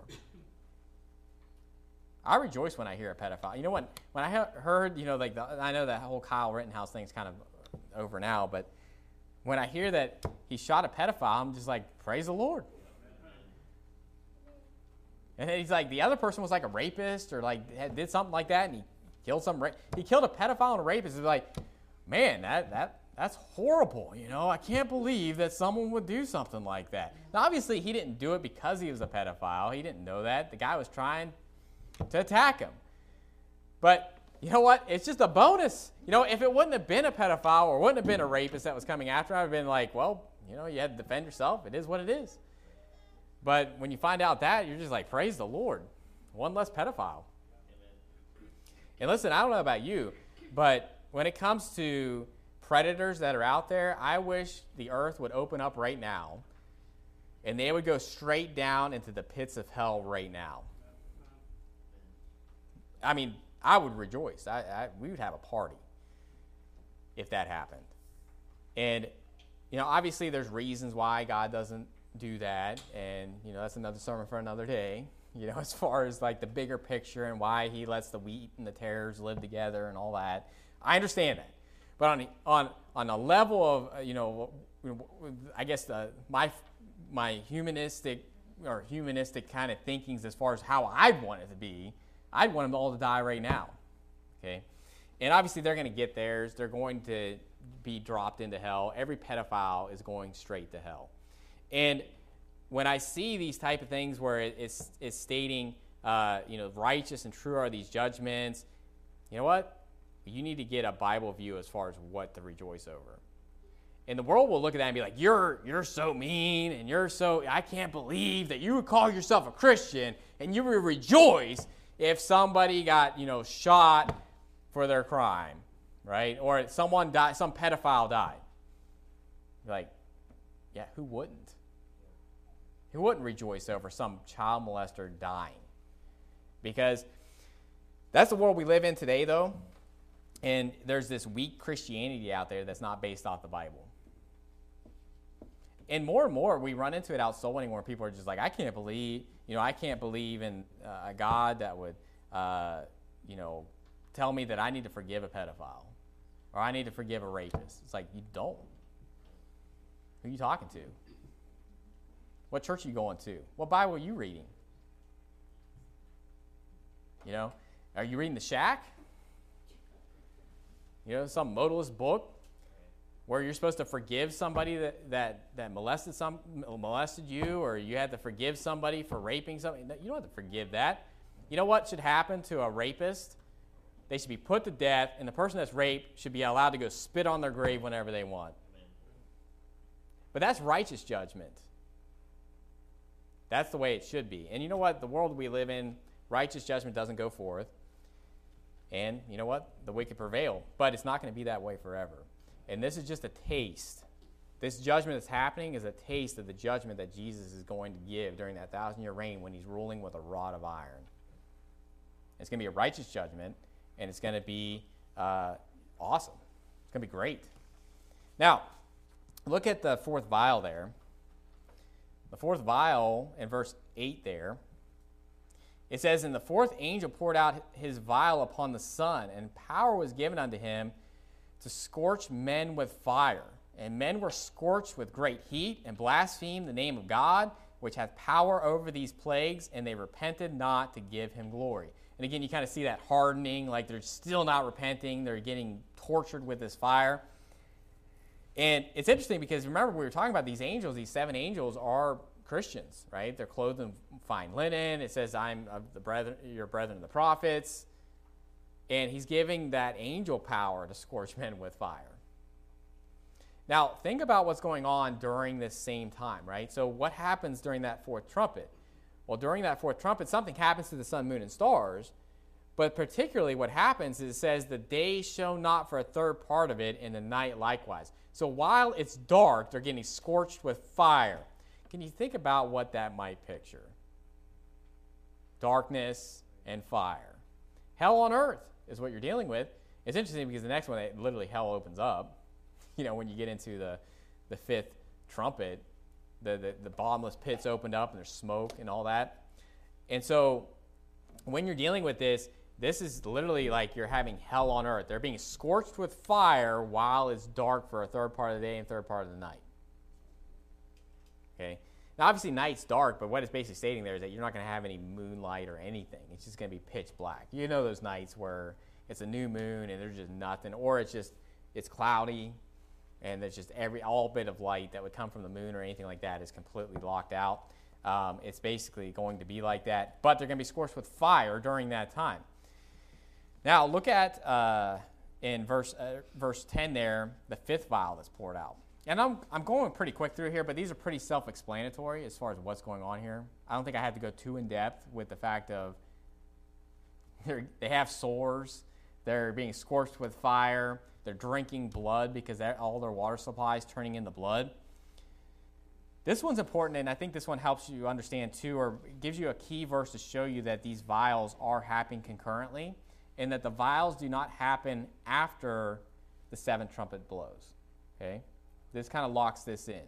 I rejoice when I hear a pedophile. You know what? When I heard, you know, like the, I know that whole Kyle Rittenhouse thing's kind of over now, but when I hear that he shot a pedophile, I'm just like, praise the Lord. And then he's like, the other person was like a rapist or like had, did something like that, and he killed some. Ra- he killed a pedophile and a rapist. It's like, man, that that that's horrible. You know, I can't believe that someone would do something like that. Now, obviously, he didn't do it because he was a pedophile. He didn't know that. The guy was trying to attack him. But you know what? It's just a bonus. You know, if it wouldn't have been a pedophile or wouldn't have been a rapist that was coming after him, I'd have been like, well, you know, you had to defend yourself. It is what it is. But when you find out that, you're just like, praise the Lord. One less pedophile. And listen, I don't know about you, but when it comes to predators that are out there, I wish the earth would open up right now and they would go straight down into the pits of hell right now. I mean, I would rejoice. I, I, we would have a party if that happened. And, you know, obviously there's reasons why God doesn't do that. And, you know, that's another sermon for another day, you know, as far as like the bigger picture and why he lets the wheat and the tares live together and all that. I understand that. But on on on a level of, you know, I guess the, my my humanistic or humanistic kind of thinkings as far as how I'd want it to be, I'd want them all to die right now, okay? And obviously they're going to get theirs. They're going to be dropped into hell. Every pedophile is going straight to hell. And when I see these type of things where it's it's stating, uh, you know, righteous and true are these judgments, you know what? You need to get a Bible view as far as what to rejoice over. And the world will look at that and be like, you're you're so mean and you're so, I can't believe that you would call yourself a Christian and you would rejoice if somebody got, you know, shot for their crime, right? Or someone died, some pedophile died. You're like, yeah, who wouldn't? Who wouldn't rejoice over some child molester dying? Because that's the world we live in today, though. And there's this weak Christianity out there that's not based off the Bible. And more and more, we run into it out soul winning where people are just like, I can't believe, you know, I can't believe in uh, a God that would, uh, you know, tell me that I need to forgive a pedophile or I need to forgive a rapist. It's like, you don't. Who are you talking to? What church are you going to? What Bible are you reading? You know, are you reading the Shack? You know, some modalist book where you're supposed to forgive somebody that, that, that molested some molested you, or you had to forgive somebody for raping somebody. You don't have to forgive that. You know what should happen to a rapist? They should be put to death, and the person that's raped should be allowed to go spit on their grave whenever they want. But that's righteous judgment. That's the way it should be. And you know what? The world we live in, righteous judgment doesn't go forth. And you know what? The wicked prevail. But it's not going to be that way forever. And this is just a taste. This judgment that's happening is a taste of the judgment that Jesus is going to give during that thousand-year reign when he's ruling with a rod of iron. It's going to be a righteous judgment, and it's going to be uh, awesome. It's going to be great. Now, look at the fourth vial there. The fourth vial in verse eight there, it says, "And the fourth angel poured out his vial upon the sun, and power was given unto him to scorch men with fire. And men were scorched with great heat, and blasphemed the name of God, which hath power over these plagues, and they repented not to give him glory." And again, you kind of see that hardening, like they're still not repenting. They're getting tortured with this fire. And it's interesting because remember, we were talking about these angels. These seven angels are Christians, right? They're clothed in fine linen. It says, "I'm of the brethren, your brethren the prophets." And he's giving that angel power to scorch men with fire. Now, think about what's going on during this same time, right? So what happens during that fourth trumpet? Well, during that fourth trumpet, something happens to the sun, moon, and stars. But particularly what happens is it says, "The day shone not for a third part of it, and the night likewise." So while it's dark, they're getting scorched with fire. Can you think about what that might picture? Darkness and fire. Hell on earth is what you're dealing with. It's interesting because the next one, it literally hell opens up. You know, when you get into the, the fifth trumpet, the, the, the bottomless pits opened up and there's smoke and all that. And so when you're dealing with this, this is literally like you're having hell on earth. They're being scorched with fire while it's dark for a third part of the day and third part of the night. Okay. Now, obviously, night's dark, but what it's basically stating there is that you're not going to have any moonlight or anything. It's just going to be pitch black. You know those nights where it's a new moon and there's just nothing, or it's just it's cloudy and there's just every all bit of light that would come from the moon or anything like that is completely locked out. Um, it's basically going to be like that, but they're going to be scorched with fire during that time. Now, look at uh, in verse uh, verse ten there, the fifth vial that's poured out. And I'm I'm going pretty quick through here, but these are pretty self-explanatory as far as what's going on here. I don't think I have to go too in depth with the fact of they they have sores, they're being scorched with fire, they're drinking blood because all their water supply is turning into blood. This one's important, and I think this one helps you understand too, or gives you a key verse to show you that these vials are happening concurrently, and that the vials do not happen after the seventh trumpet blows. Okay? This kind of locks this in.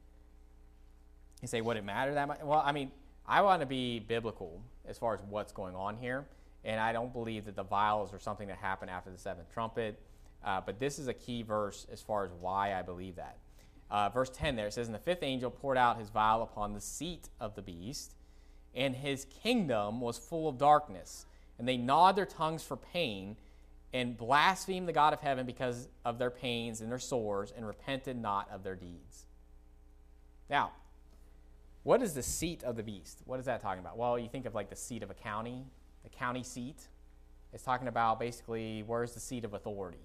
You say, would it matter that much? Well, I mean, I want to be biblical as far as what's going on here, and I don't believe that the vials are something that happened after the seventh trumpet, uh, but this is a key verse as far as why I believe that. Uh, verse ten there, it says, "And the fifth angel poured out his vial upon the seat of the beast, and his kingdom was full of darkness, and they gnawed their tongues for pain, and blasphemed the God of heaven because of their pains and their sores, and repented not of their deeds." Now, what is the seat of the beast? What is that talking about? Well, you think of like the seat of a county, the county seat. It's talking about basically where's the seat of authority.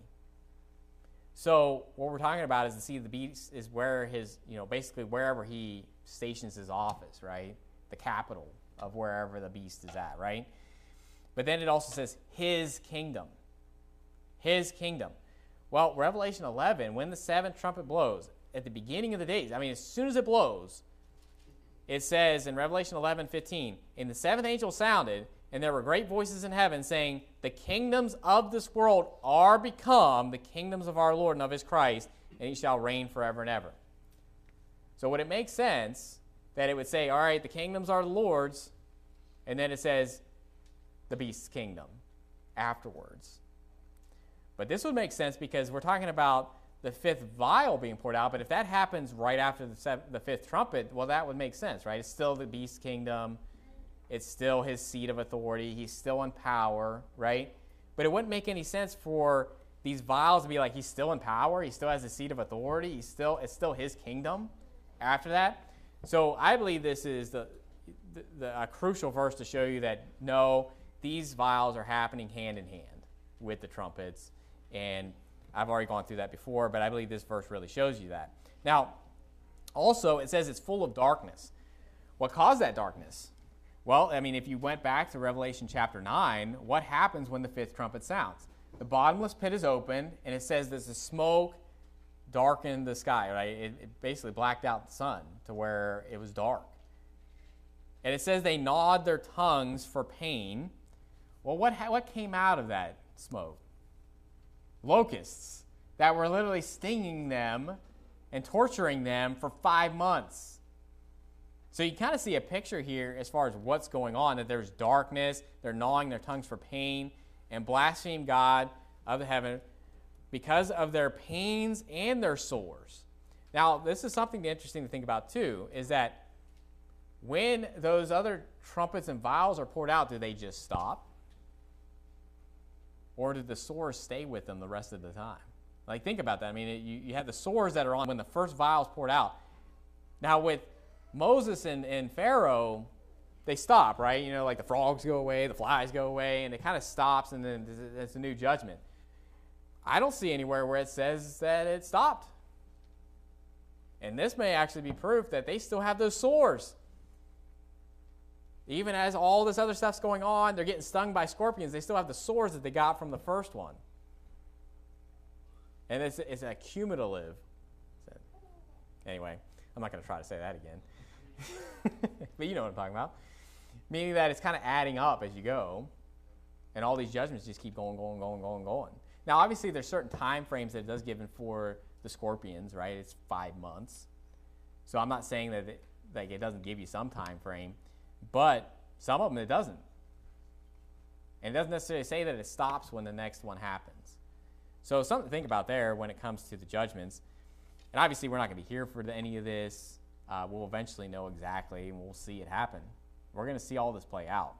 So what we're talking about is the seat of the beast is where his, you know, basically wherever he stations his office, right? The capital of wherever the beast is at, right? But then it also says his kingdom. His kingdom. Well, Revelation eleven, when the seventh trumpet blows, at the beginning of the days, I mean, as soon as it blows, it says in Revelation eleven fifteen, "And the seventh angel sounded, and there were great voices in heaven saying, the kingdoms of this world are become the kingdoms of our Lord and of his Christ, and he shall reign forever and ever." So would it make sense that it would say, all right, the kingdoms are the Lord's, and then it says the beast's kingdom afterwards? But this would make sense because we're talking about the fifth vial being poured out, but if that happens right after the, seventh, the fifth trumpet, well, that would make sense, right? It's still the beast's kingdom. It's still his seat of authority. He's still in power, right? But it wouldn't make any sense for these vials to be like he's still in power. He still has a seat of authority. He's still it's still his kingdom after that. So I believe this is the, the, the a crucial verse to show you that no, these vials are happening hand in hand with the trumpets. And I've already gone through that before, but I believe this verse really shows you that. Now, also it says it's full of darkness. What caused that darkness? Well, I mean, if you went back to Revelation chapter nine, what happens when the fifth trumpet sounds? The bottomless pit is opened, and it says there's a smoke darkened the sky, right? It, it basically blacked out the sun to where it was dark. And it says they gnawed their tongues for pain. Well, what, what came out of that smoke? Locusts that were literally stinging them and torturing them for five months. So you kind of see a picture here as far as what's going on, that there's darkness, they're gnawing their tongues for pain, and blaspheme God of heaven because of their pains and their sores. Now, this is something interesting to think about too, is that when those other trumpets and vials are poured out, do they just stop? Or do the sores stay with them the rest of the time? Like, think about that. I mean, it, you, you have the sores that are on when the first vial is poured out. Now, with Moses and, and Pharaoh, they stop, right? You know, like the frogs go away, the flies go away, and it kind of stops, and then it's a new judgment. I don't see anywhere where it says that it stopped. And this may actually be proof that they still have those sores. Even as all this other stuff's going on, they're getting stung by scorpions, they still have the sores that they got from the first one. And it's, it's a cumulative. Anyway, I'm not going to try to say that again. But you know what I'm talking about. Meaning that it's kind of adding up as you go. And all these judgments just keep going, going, going, going, going. Now, obviously, there's certain time frames that it does give for the scorpions, right? It's five months. So I'm not saying that it, like, it doesn't give you some time frame. But some of them it doesn't. And it doesn't necessarily say that it stops when the next one happens. So something to think about there when it comes to the judgments. And obviously, we're not going to be here for the, any of this. Uh, we'll eventually know exactly, and we'll see it happen. We're going to see all this play out.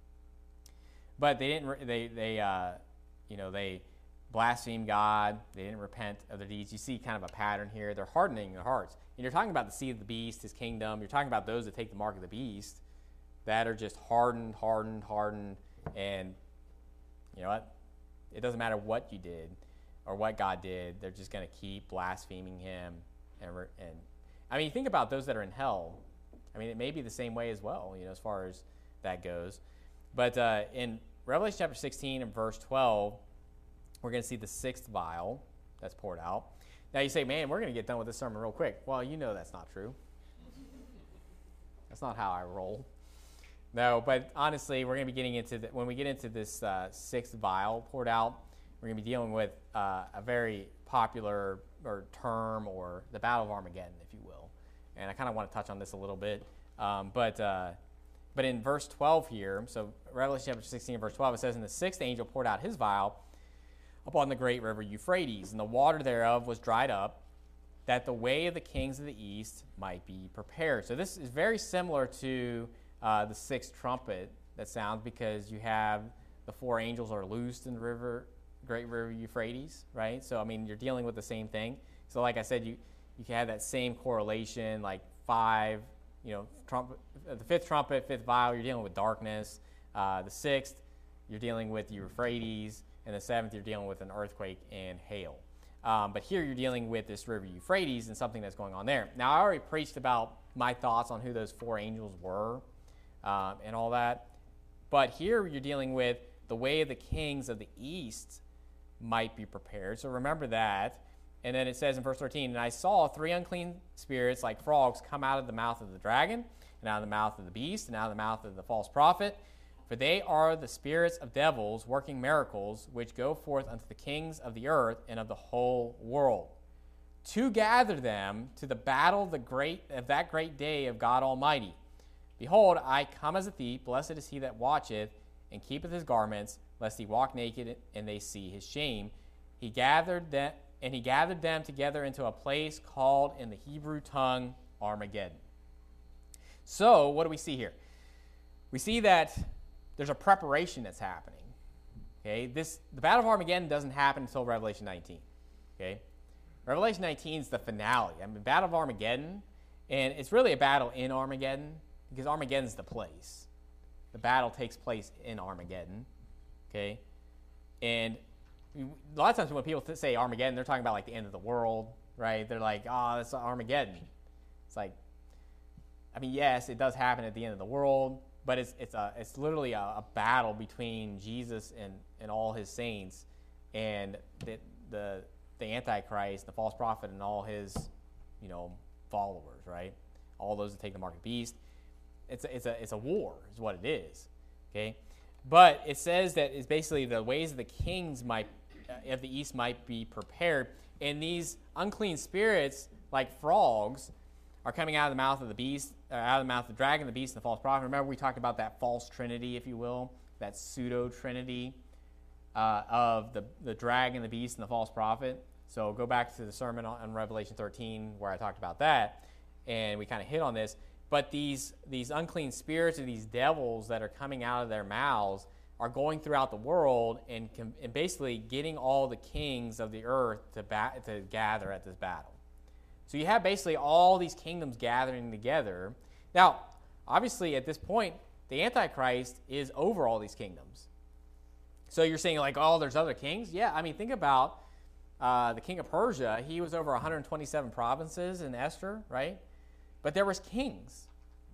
But they didn't. They they uh, you know they blasphemed God. They didn't repent of their deeds. You see kind of a pattern here. They're hardening their hearts. And you're talking about the seed of the beast, his kingdom. You're talking about those that take the mark of the beast, that are just hardened, hardened, hardened, and you know what? It doesn't matter what you did or what God did. They're just going to keep blaspheming Him, and and. I mean, think about those that are in hell. I mean, it may be the same way as well, you know, as far as that goes. But uh, in Revelation chapter sixteen and verse twelve, we're going to see the sixth vial that's poured out. Now you say, man, we're going to get done with this sermon real quick. Well, you know that's not true. That's not how I roll. No, but honestly, we're going to be getting into, the, when we get into this uh, sixth vial poured out, we're going to be dealing with uh, a very popular or term, or the Battle of Armageddon, if you will. And I kind of want to touch on this a little bit. Um, but uh, but in verse twelve here, so Revelation chapter sixteen, verse twelve, it says, "And the sixth angel poured out his vial upon the great river Euphrates, and the water thereof was dried up, that the way of the kings of the east might be prepared." So this is very similar to uh, the sixth trumpet that sounds, because you have the four angels are loosed in the river, great river Euphrates, right? So, I mean, you're dealing with the same thing. So, like I said, you, you can have that same correlation, like five, you know, trumpet, the fifth trumpet, fifth vial, you're dealing with darkness. Uh, the sixth, you're dealing with Euphrates. And the seventh, you're dealing with an earthquake and hail. Um, but here you're dealing with this river Euphrates and something that's going on there. Now, I already preached about my thoughts on who those four angels were um, and all that. But here you're dealing with the way of the kings of the east might be prepared. So remember that. And then it says in verse thirteen, "And I saw three unclean spirits like frogs come out of the mouth of the dragon, and out of the mouth of the beast, and out of the mouth of the false prophet. For they are the spirits of devils working miracles, which go forth unto the kings of the earth and of the whole world, to gather them to the battle of, the great, of that great day of God Almighty. Behold, I come as a thief. Blessed is he that watcheth and keepeth his garments, lest he walk naked and they see his shame. He gathered them, and he gathered them together into a place called in the Hebrew tongue Armageddon." So, what do we see here? We see that there's a preparation that's happening. Okay, this the Battle of Armageddon doesn't happen until Revelation nineteen. Okay, Revelation nineteen is the finale. I mean, Battle of Armageddon, and it's really a battle in Armageddon, because Armageddon is the place. The battle takes place in Armageddon. Okay, and a lot of times when people say Armageddon, they're talking about like the end of the world, right? They're like, "Oh, that's Armageddon." It's like, I mean, yes, it does happen at the end of the world, but it's it's a it's literally a, a battle between Jesus and, and all his saints, and the the the Antichrist, the false prophet, and all his, you know, followers, right? All those that take the mark of the beast. It's a, it's a it's a war, is what it is. Okay, but it says that it's basically the ways of the kings might uh, of the east might be prepared, and these unclean spirits, like frogs, are coming out of the mouth of the beast, uh, out of the mouth of the dragon, the beast, and the false prophet. Remember, we talked about that false trinity, if you will, that pseudo-trinity uh, of the, the dragon, the beast, and the false prophet. So go back to the sermon on, on Revelation thirteen where I talked about that, and we kind of hit on this. But these, these unclean spirits or these devils that are coming out of their mouths are going throughout the world and, and basically getting all the kings of the earth to, ba- to gather at this battle. So you have basically all these kingdoms gathering together. Now, obviously, at this point, the Antichrist is over all these kingdoms. So you're saying, like, oh, there's other kings? Yeah, I mean, think about uh, the king of Persia. He was over one hundred twenty-seven provinces in Esther, right? But there was kings.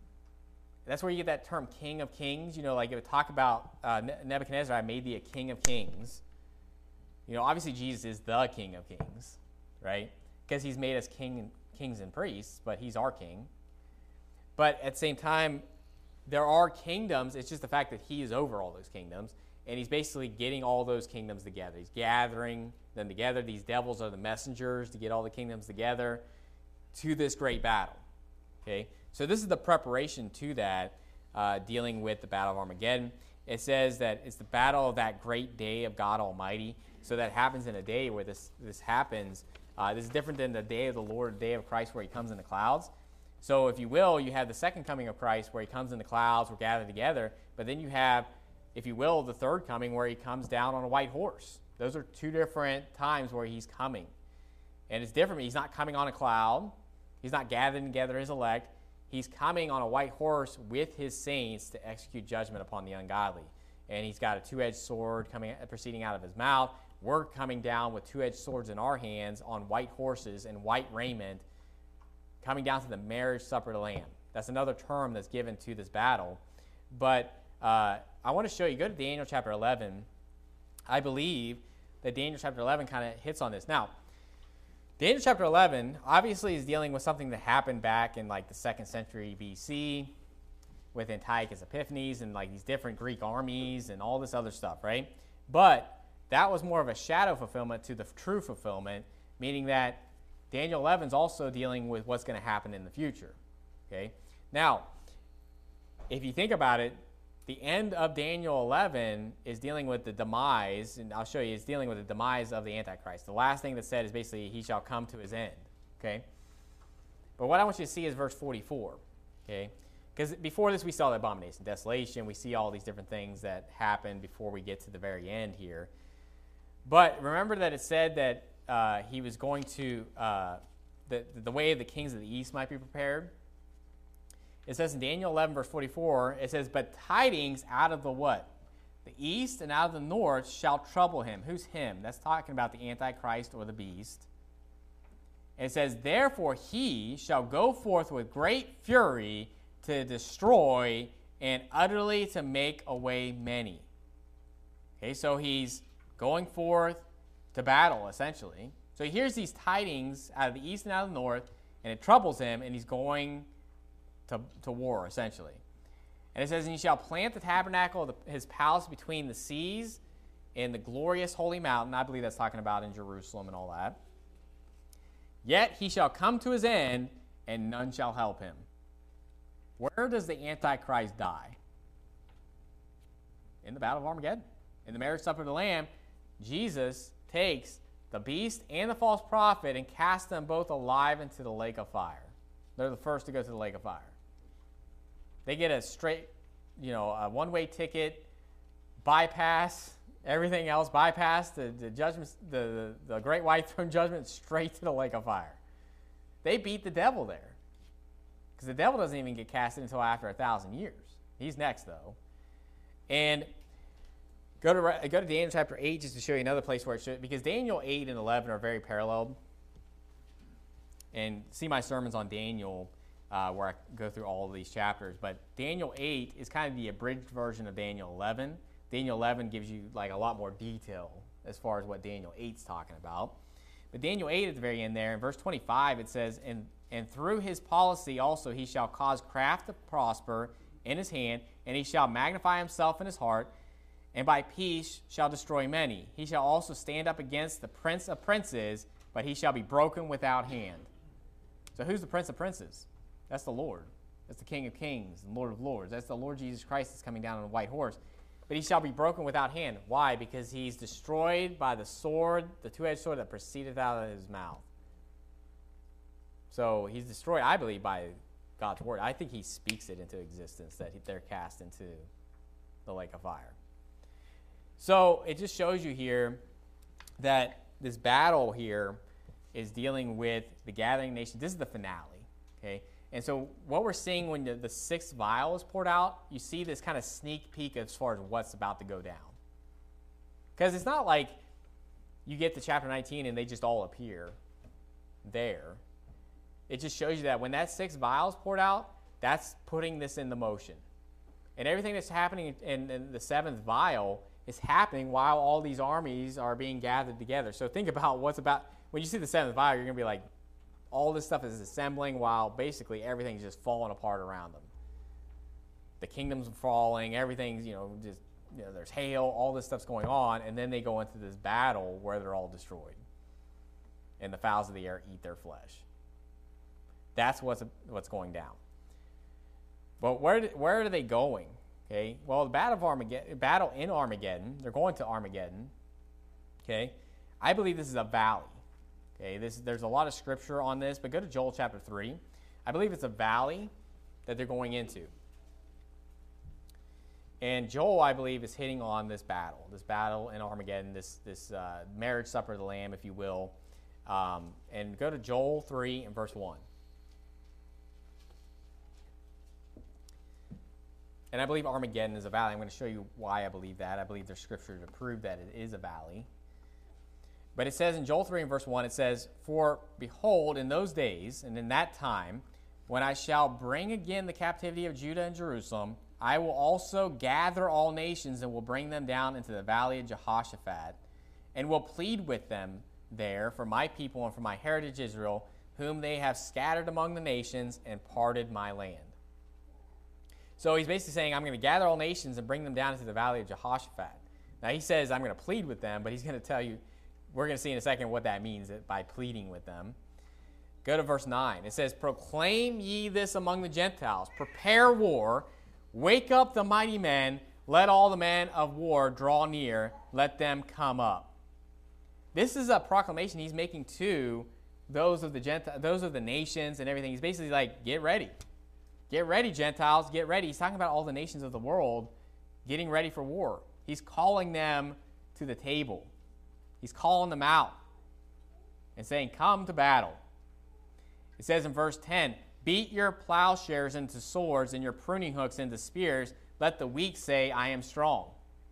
That's where you get that term king of kings. You know, like it would talk about uh, Nebuchadnezzar, I made thee a king of kings. You know, obviously Jesus is the king of kings, right? Because he's made us king and, kings and priests, but he's our king. But at the same time, there are kingdoms. It's just the fact that he is over all those kingdoms, and he's basically getting all those kingdoms together. He's gathering them together. These devils are the messengers to get all the kingdoms together to this great battle. Okay, so this is the preparation to that, uh, dealing with the Battle of Armageddon. It says that it's the battle of that great day of God Almighty. So that happens in a day where this, this happens. Uh, this is different than the day of the Lord, the day of Christ where he comes in the clouds. So if you will, you have the second coming of Christ where he comes in the clouds, we're gathered together. But then you have, if you will, the third coming where he comes down on a white horse. Those are two different times where he's coming. And it's different. He's not coming on a cloud. He's not gathering together his elect. He's coming on a white horse with his saints to execute judgment upon the ungodly. And he's got a two-edged sword coming, proceeding out of his mouth. We're coming down with two-edged swords in our hands on white horses and white raiment, coming down to the marriage supper of the Lamb. That's another term that's given to this battle. But uh, I want to show you, go to Daniel chapter eleven. I believe that Daniel chapter eleven kind of hits on this. Now, Daniel chapter eleven obviously is dealing with something that happened back in like the second century B C with Antiochus Epiphanes and like these different Greek armies and all this other stuff, right? But that was more of a shadow fulfillment to the true fulfillment, meaning that Daniel eleven is also dealing with what's going to happen in the future, okay? Now, if you think about it, the end of Daniel eleven is dealing with the demise, and I'll show you, it's dealing with the demise of the Antichrist. The last thing that's said is basically, he shall come to his end, okay? But what I want you to see is verse forty-four, okay? Because before this, we saw the abomination, desolation. We see all these different things that happen before we get to the very end here. But remember that it said that uh, he was going to, uh, the, the way of the kings of the east might be prepared. It says in Daniel eleven, verse forty-four, it says, but tidings out of the what? The east and out of the north shall trouble him. Who's him? That's talking about the Antichrist or the beast. And it says, therefore he shall go forth with great fury to destroy and utterly to make away many. Okay, so he's going forth to battle, essentially. So he hears these tidings out of the east and out of the north, and it troubles him, and he's going to, to war, essentially. And it says, and he shall plant the tabernacle of the, his palace between the seas and the glorious holy mountain. I believe that's talking about in Jerusalem and all that. Yet he shall come to his end, and none shall help him. Where does the Antichrist die? In the Battle of Armageddon. In the marriage supper of the Lamb, Jesus takes the beast and the false prophet and casts them both alive into the lake of fire. They're the first to go to the lake of fire. They get a straight, you know, a one-way ticket, bypass everything else, bypass the, the judgment, the, the, the great white throne judgment, straight to the lake of fire. They beat the devil there. Because the devil doesn't even get casted until after a thousand years. He's next, though. And go to go to Daniel chapter eight just to show you another place where it should, because Daniel eight and eleven are very paralleled. And see my sermons on Daniel uh, where I go through all of these chapters. But Daniel eight is kind of the abridged version of Daniel eleven. Daniel eleven gives you like a lot more detail as far as what Daniel eight is talking about. But Daniel eight at the very end there, in verse twenty-five, it says, and, and through his policy also he shall cause craft to prosper in his hand, and he shall magnify himself in his heart, and by peace shall destroy many. He shall also stand up against the prince of princes, but he shall be broken without hand. So who's the prince of princes? That's the Lord. That's the King of Kings and Lord of Lords. That's the Lord Jesus Christ that's coming down on a white horse. But he shall be broken without hand. Why? Because he's destroyed by the sword, the two-edged sword that proceedeth out of his mouth. So he's destroyed, I believe, by God's word. I think he speaks it into existence, that they're cast into the lake of fire. So it just shows you here that this battle here is dealing with the gathering nation. This is the finale, okay? And so what we're seeing when the, the sixth vial is poured out, you see this kind of sneak peek as far as what's about to go down. Because it's not like you get to chapter nineteen and they just all appear there. It just shows you that when that sixth vial is poured out, that's putting this into motion. And everything that's happening in, in the seventh vial is happening while all these armies are being gathered together. So think about what's about, when you see the seventh vial, you're going to be like, all this stuff is assembling while basically everything's just falling apart around them. The kingdom's falling, everything's, you know, just, you know, there's hail, all this stuff's going on, and then they go into this battle where they're all destroyed. And the fowls of the air eat their flesh. That's what's what's going down. But where where are they going? Okay. Well, the battle of Armageddon, battle in Armageddon, they're going to Armageddon. Okay. I believe this is a valley. Okay. This there's a lot of scripture on this, but go to Joel chapter three. I believe it's a valley that they're going into. And Joel, I believe, is hitting on this battle, this battle in Armageddon, this this uh, marriage supper of the Lamb, if you will. Um, and go to Joel three and verse one. And I believe Armageddon is a valley. I'm going to show you why I believe that. I believe there's scripture to prove that it is a valley. But it says in Joel three and verse one, it says, "For behold, in those days, and in that time, when I shall bring again the captivity of Judah and Jerusalem, I will also gather all nations and will bring them down into the valley of Jehoshaphat, and will plead with them there for my people and for my heritage Israel, whom they have scattered among the nations and parted my land." So he's basically saying, I'm going to gather all nations and bring them down into the valley of Jehoshaphat. Now he says, I'm going to plead with them, but he's going to tell you, we're going to see in a second what that means by pleading with them. Go to verse nine. It says, "Proclaim ye this among the Gentiles, prepare war, wake up the mighty men, let all the men of war draw near, let them come up." This is a proclamation he's making to those of the Gentiles, those of the nations and everything. He's basically like, get ready. Get ready, Gentiles, get ready. He's talking about all the nations of the world getting ready for war. He's calling them to the table. He's calling them out and saying, come to battle. It says in verse ten, "Beat your plowshares into swords and your pruning hooks into spears. Let the weak say, I am strong."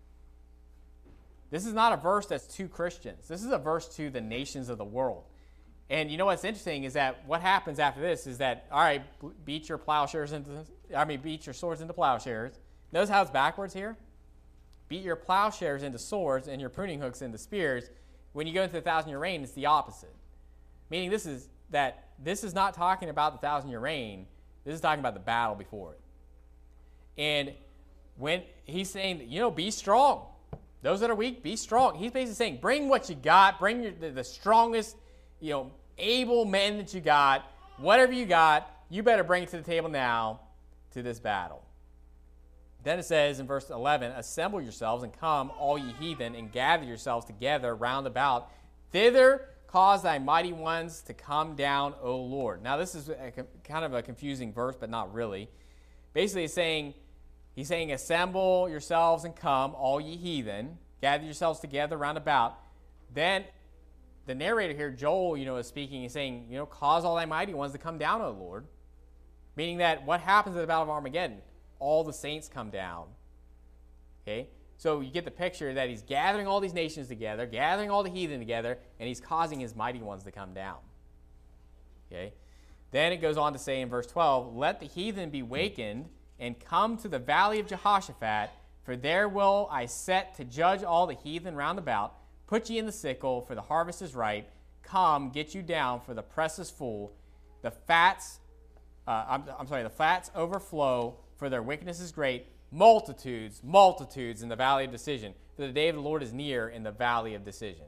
This is not a verse that's to Christians. This is a verse to the nations of the world. And you know what's interesting is that what happens after this is that, all right, beat your plowshares into, I mean, beat your swords into plowshares. Notice how it's backwards here? Beat your plowshares into swords and your pruning hooks into spears. When you go into the thousand-year reign, it's the opposite. Meaning this is that this is not talking about the thousand-year reign. This is talking about the battle before it. And when he's saying, you know, be strong. Those that are weak, be strong. He's basically saying, bring what you got. Bring your, the, the strongest, you know, able men that you got. Whatever you got, you better bring it to the table now to this battle. Then it says in verse eleven, "Assemble yourselves and come, all ye heathen, and gather yourselves together round about. Thither cause thy mighty ones to come down, O Lord." Now this is a, kind of a confusing verse, but not really. Basically it's saying, he's saying, assemble yourselves and come, all ye heathen, gather yourselves together round about. Then the narrator here, Joel, you know, is speaking, he's saying, you know, cause all thy mighty ones to come down, O Lord. Meaning that what happens at the Battle of Armageddon? All the saints come down. Okay? So you get the picture that he's gathering all these nations together, gathering all the heathen together, and he's causing his mighty ones to come down. Okay? Then it goes on to say in verse twelve, "Let the heathen be wakened, and come to the valley of Jehoshaphat, for there will I set to judge all the heathen round about. Put ye in the sickle, for the harvest is ripe. Come, get you down, for the press is full. The fats, uh, I'm, I'm sorry, the fats overflow, for their wickedness is great. Multitudes, multitudes in the valley of decision. For the day of the Lord is near in the valley of decision."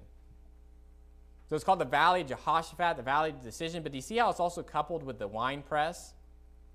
So it's called the valley of Jehoshaphat, the valley of decision. But do you see how it's also coupled with the wine press?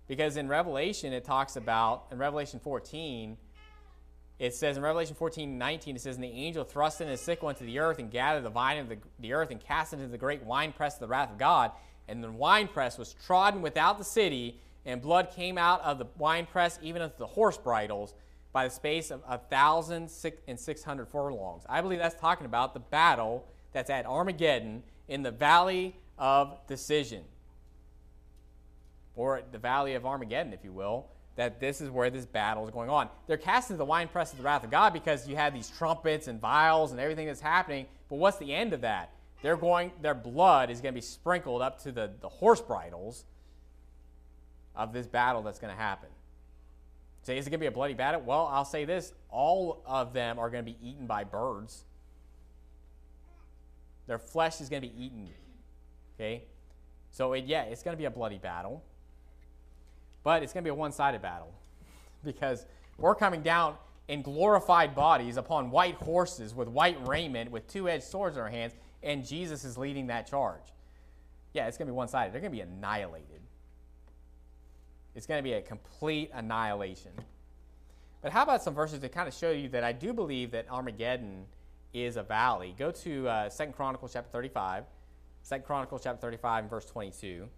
Because in Revelation, it talks about, in Revelation fourteen, it says in Revelation fourteen nineteen, it says, and the angel thrust in his sickle into the earth and gathered the vine of the, the earth and cast it into the great winepress of the wrath of God. And the winepress was trodden without the city, and blood came out of the winepress, even unto the horse bridles, by the space of a thousand and six hundred furlongs. I believe that's talking about the battle that's at Armageddon in the Valley of Decision, or the Valley of Armageddon, if you will, that this is where this battle is going on. They're cast into the winepress of the wrath of God because you have these trumpets and vials and everything that's happening, but what's the end of that? They're going, their blood is going to be sprinkled up to the, the horse bridles of this battle that's going to happen. Say, is it going to be a bloody battle? Well, I'll say this. All of them are going to be eaten by birds. Their flesh is going to be eaten. Okay? So, it, yeah, it's going to be a bloody battle. But it's going to be a one-sided battle. Because we're coming down in glorified bodies upon white horses with white raiment with two-edged swords in our hands, and Jesus is leading that charge. Yeah, it's going to be one-sided. They're going to be annihilated. It's going to be a complete annihilation. But how about some verses to kind of show you that I do believe that Armageddon is a valley? Go to uh, Second Chronicles chapter thirty-five. Second Chronicles chapter thirty-five and verse twenty-two.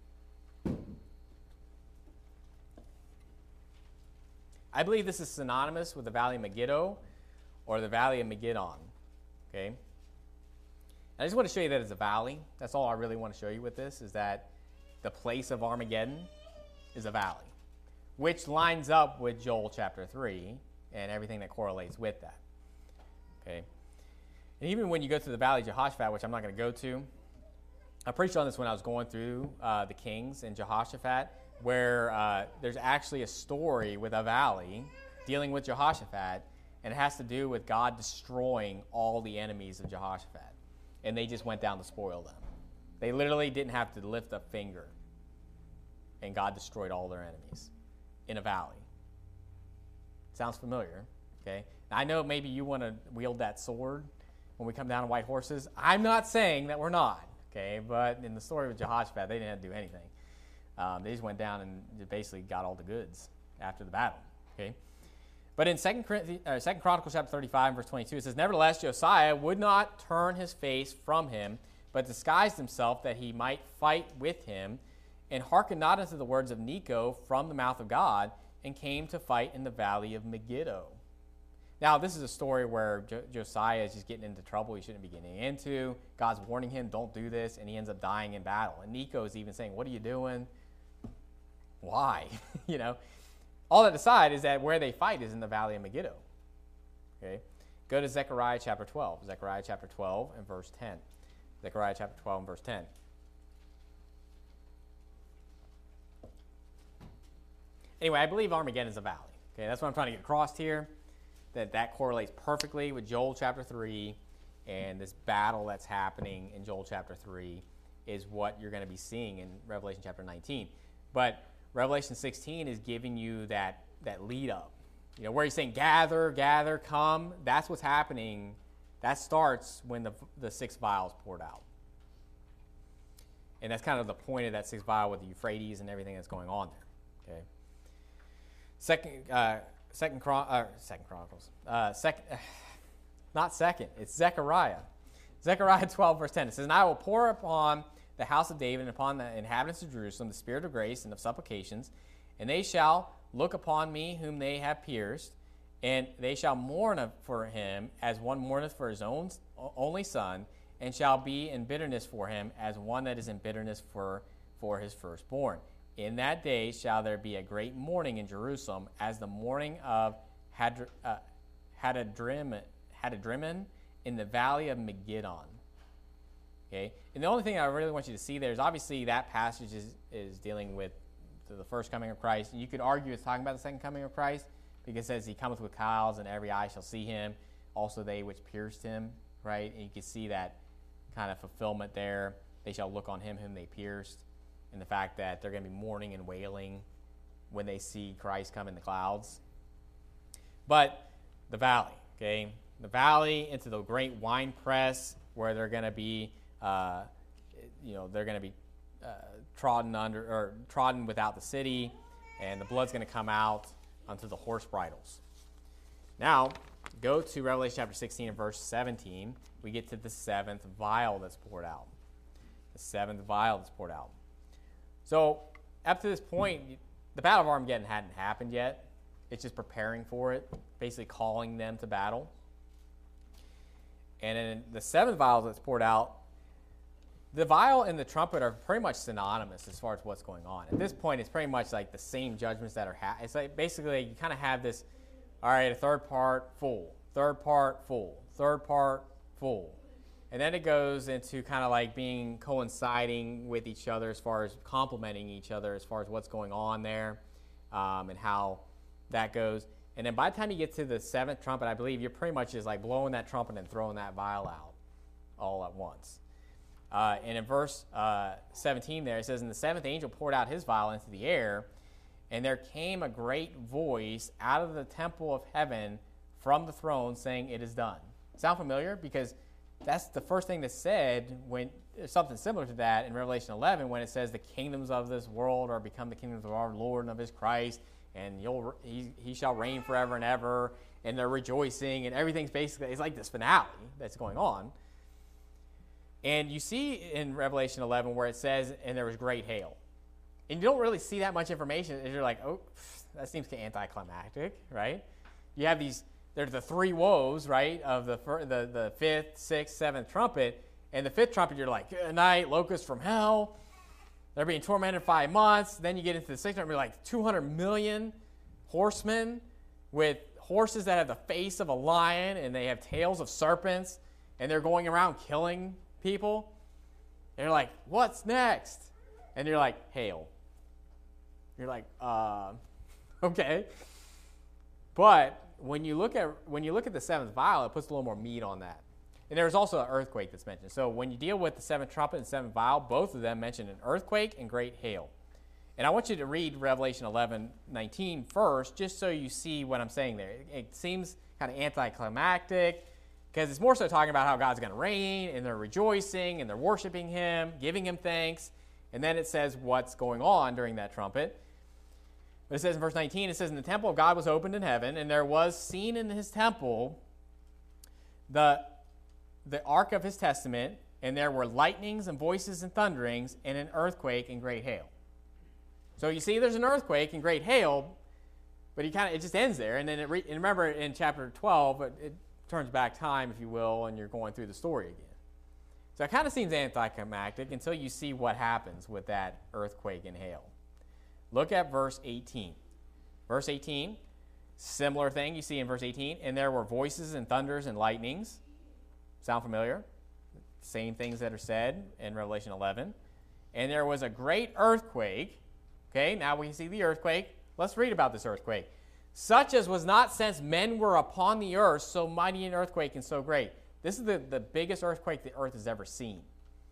I believe this is synonymous with the Valley of Megiddo or the Valley of Megiddon. Okay? I just want to show you that it's a valley. That's all I really want to show you with this, is that the place of Armageddon is a valley, which lines up with Joel chapter three and everything that correlates with that. Okay? And even when you go to the Valley of Jehoshaphat, which I'm not going to go to, I preached on this when I was going through uh, the Kings in Jehoshaphat, where uh, there's actually a story with a valley dealing with Jehoshaphat, and it has to do with God destroying all the enemies of Jehoshaphat. And they just went down to spoil them. They literally didn't have to lift a finger, and God destroyed all their enemies in a valley. Sounds familiar, okay? Now, I know maybe you want to wield that sword when we come down on white horses. I'm not saying that we're not, okay? But in the story of Jehoshaphat, they didn't have to do anything. Um, they just went down and basically got all the goods after the battle, okay? But in Second Chronicles chapter thirty-five, verse twenty-two, it says, nevertheless, Josiah would not turn his face from him, but disguised himself that he might fight with him, and hearkened not unto the words of Necho from the mouth of God, and came to fight in the valley of Megiddo. Now, this is a story where Jo- Josiah is just getting into trouble he shouldn't be getting into. God's warning him, don't do this, and he ends up dying in battle. And Necho is even saying, what are you doing? Why? you know, all that aside is that where they fight is in the valley of Megiddo. Okay, go to Zechariah chapter twelve. Zechariah chapter twelve and verse ten. Zechariah chapter twelve and verse ten. Anyway, I believe Armageddon is a valley. Okay, that's what I'm trying to get across here. That that correlates perfectly with Joel chapter three, and this battle that's happening in Joel chapter three is what you're going to be seeing in Revelation chapter nineteen. But Revelation sixteen is giving you that, that lead up. You know, where he's saying, gather, gather, come. That's what's happening. That starts when the, the six vials poured out. And that's kind of the point of that sixth vial with the Euphrates and everything that's going on there. Okay. Second, uh, second, Chron- uh, second Chronicles. Uh, second, uh, not second. It's Zechariah. Zechariah twelve, verse ten. It says, and I will pour upon the house of David and upon the inhabitants of Jerusalem the spirit of grace and of supplications, and they shall look upon me whom they have pierced, and they shall mourn for him as one mourneth for his own only son, and shall be in bitterness for him as one that is in bitterness for, for his firstborn. In that day shall there be a great mourning in Jerusalem, as the mourning of Hadr- uh, Hadadrimmon, Hadadrimmon in the valley of Megiddon. Okay, and the only thing I really want you to see there is obviously that passage is, is dealing with the, the first coming of Christ. And you could argue it's talking about the second coming of Christ, because it says he cometh with clouds and every eye shall see him, also they which pierced him, right? And you can see that kind of fulfillment there. They shall look on him whom they pierced, and the fact that they're going to be mourning and wailing when they see Christ come in the clouds. But the valley, okay? The valley into the great wine press where they're going to be Uh, you know, they're going to be uh, trodden under or trodden without the city, and the blood's going to come out onto the horse bridles. Now, go to Revelation chapter sixteen and verse seventeen. We get to the seventh vial that's poured out. The seventh vial that's poured out. So, up to this point, the Battle of Armageddon hadn't happened yet. It's just preparing for it, basically calling them to battle. And in the seventh vial that's poured out, the vial and the trumpet are pretty much synonymous as far as what's going on. At this point, it's pretty much like the same judgments that are happening. It's like basically you kind of have this, all right, a third part full, third part full, third part full. And then it goes into kind of like being coinciding with each other as far as complementing each other as far as what's going on there um, and how that goes. And then by the time you get to the seventh trumpet, I believe you're pretty much just like blowing that trumpet and throwing that vial out all at once. Uh, and in verse uh, seventeen there, it says, "And the seventh angel poured out his vial into the air, and there came a great voice out of the temple of heaven from the throne saying, 'It is done.'" Sound familiar? Because that's the first thing that's said when something similar to that in Revelation eleven when it says the kingdoms of this world are become the kingdoms of our Lord and of his Christ, and you'll he, he shall reign forever and ever, and they're rejoicing, and everything's basically, it's like this finale that's going on. And you see in Revelation eleven where it says, "And there was great hail." And you don't really see that much information. And you're like, oh, that seems anticlimactic, right? You have these, there's the three woes, right, of the, the, the fifth, sixth, seventh trumpet. And the fifth trumpet, you're like, good night, locusts from hell. They're being tormented five months. Then you get into the sixth trumpet, you're like two hundred million horsemen with horses that have the face of a lion and they have tails of serpents. And they're going around killing people. And you're like, what's next? And you're like, hail. You're like, uh, okay. But when you look at when you look at the seventh vial, it puts a little more meat on that. And there's also an earthquake that's mentioned. So when you deal with the seventh trumpet and seventh vial, both of them mention an earthquake and great hail. And I want you to read Revelation eleven nineteen first, just so you see what I'm saying there. It, it seems kind of anticlimactic, because it's more so talking about how God's going to reign, and they're rejoicing, and they're worshiping him, giving him thanks. And then it says what's going on during that trumpet. But it says in verse nineteen, it says, "And the temple of God was opened in heaven, and there was seen in his temple the, the ark of his testament, and there were lightnings and voices and thunderings, and an earthquake and great hail." So you see there's an earthquake and great hail, but he kind of it just ends there. And then it re, and remember in chapter twelve, it, it turns back time, if you will, and you're going through the story again. So it kind of seems anticlimactic until you see what happens with that earthquake and hail. Look at verse eighteen. Verse eighteen, similar thing you see in verse eighteen. "And there were voices and thunders and lightnings." Sound familiar? Same things that are said in Revelation eleven. "And there was a great earthquake." Okay, now we see the earthquake. Let's read about this earthquake. "Such as was not since men were upon the earth, so mighty an earthquake and so great." This is the, the biggest earthquake the earth has ever seen.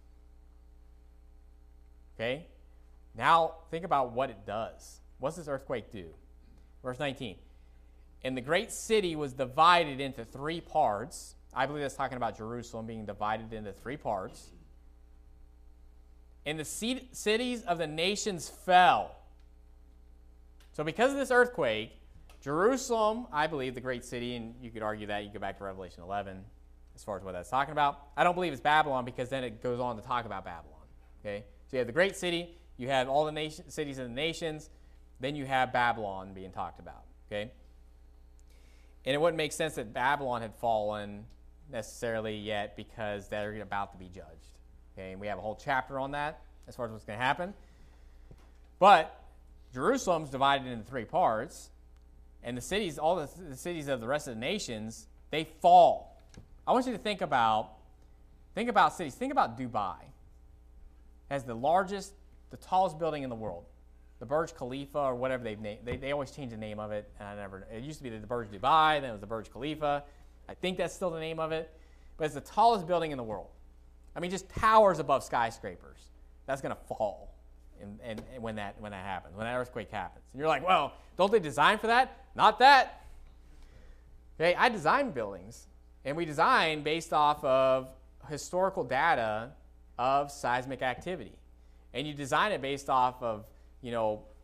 Okay? Now, think about what it does. What's this earthquake do? Verse nineteen. "And the great city was divided into three parts." I believe that's talking about Jerusalem being divided into three parts. "And the cities of the nations fell." So because of this earthquake, Jerusalem, I believe, the great city, and you could argue that, you go back to Revelation eleven as far as what that's talking about. I don't believe it's Babylon, because then it goes on to talk about Babylon. Okay? So you have the great city, you have all the nation, cities of the nations, then you have Babylon being talked about. Okay? And it wouldn't make sense that Babylon had fallen necessarily yet, because they're about to be judged. Okay? And we have a whole chapter on that as far as what's going to happen. But Jerusalem's divided into three parts, and the cities, all the, the cities of the rest of the nations, they fall. I want you to think about, think about cities. Think about Dubai. It has the largest, the tallest building in the world. The Burj Khalifa, or whatever they've named. They, they always change the name of it. And I never. It used to be the Burj Dubai, then it was the Burj Khalifa. I think that's still the name of it. But it's the tallest building in the world. I mean, just towers above skyscrapers. That's going to fall and, and, and when that when that happens, when that earthquake happens. And you're like, well, don't they design for that? Not that. Okay, I design buildings. And we design based off of historical data of seismic activity. And you design it based off of, you know,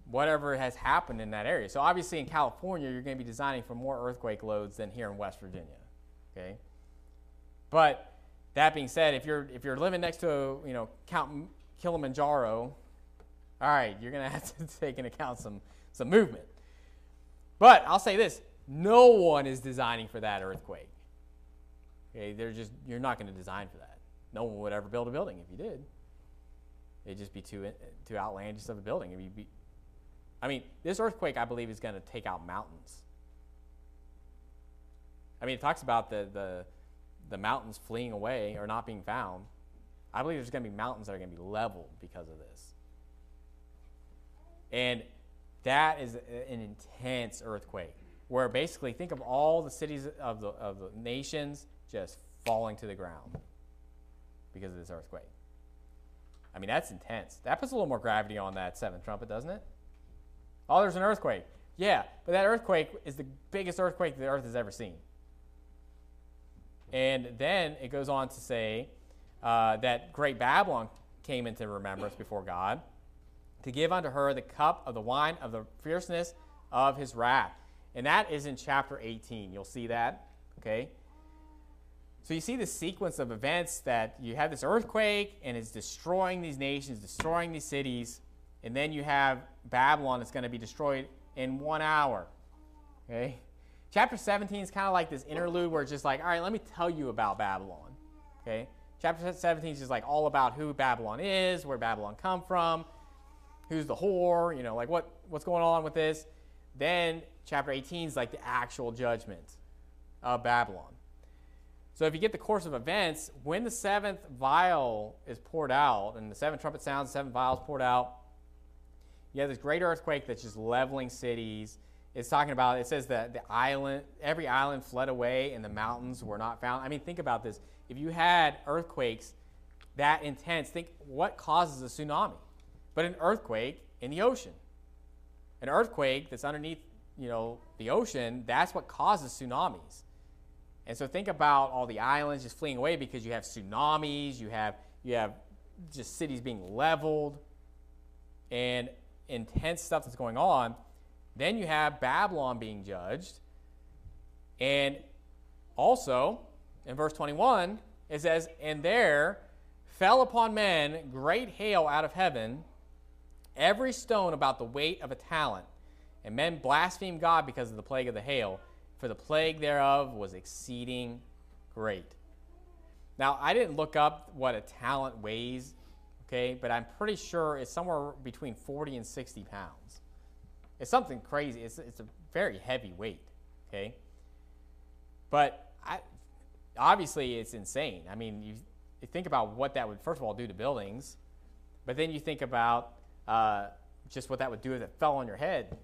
whatever has happened in that area. So obviously in California, you're going to be designing for more earthquake loads than here in West Virginia, okay? But that being said, if you're if you're living next to, you know, Count Kilimanjaro, all right, you're going to have to take into account some some movement. But I'll say this, no one is designing for that earthquake. Okay, they're just you're not going to design for that. No one would ever build a building if you did. It'd just be too too outlandish of a building. It'd be, I mean, this earthquake, I believe, is going to take out mountains. I mean, it talks about the, the, the mountains fleeing away or not being found. I believe there's going to be mountains that are going to be leveled because of this. And that is an intense earthquake where basically think of all the cities of the, of the nations just falling to the ground because of this earthquake. I mean, that's intense. That puts a little more gravity on that seventh trumpet, doesn't it? Oh, there's an earthquake. Yeah, but that earthquake is the biggest earthquake the earth has ever seen. And then it goes on to say uh, that great Babylon came into remembrance before God to give unto her the cup of the wine of the fierceness of his wrath. And that is in chapter eighteen. You'll see that, okay? So you see the sequence of events that you have this earthquake and it's destroying these nations, destroying these cities, and then you have Babylon that's going to be destroyed in one hour. Okay? Chapter seventeen is kind of like this interlude where it's just like, all right, let me tell you about Babylon. Okay? Chapter seventeen is just like all about who Babylon is, where Babylon come from, who's the whore, you know, like what, what's going on with this. Then chapter eighteen is like the actual judgment of Babylon. So if you get the course of events, when the seventh vial is poured out, and the seventh trumpet sounds, the seventh vial is poured out, you have this great earthquake that's just leveling cities. It's talking about, it says that the island, every island fled away and the mountains were not found. I mean, think about this. If you had earthquakes that intense, think what causes a tsunami? But an earthquake in the ocean. An earthquake that's underneath, you know, the ocean, that's what causes tsunamis. And so think about all the islands just fleeing away because you have tsunamis, you have you have just cities being leveled, and intense stuff that's going on. Then you have Babylon being judged. And also, in verse twenty-one, it says, and there fell upon men great hail out of heaven, every stone about the weight of a talent. And men blasphemed God because of the plague of the hail, for the plague thereof was exceeding great. Now, I didn't look up what a talent weighs, okay, but I'm pretty sure it's somewhere between forty and sixty pounds. It's something crazy. It's, it's a very heavy weight, okay? But I, obviously, it's insane. I mean, you, you think about what that would, first of all, do to buildings, but then you think about uh, just what that would do if it fell on your head.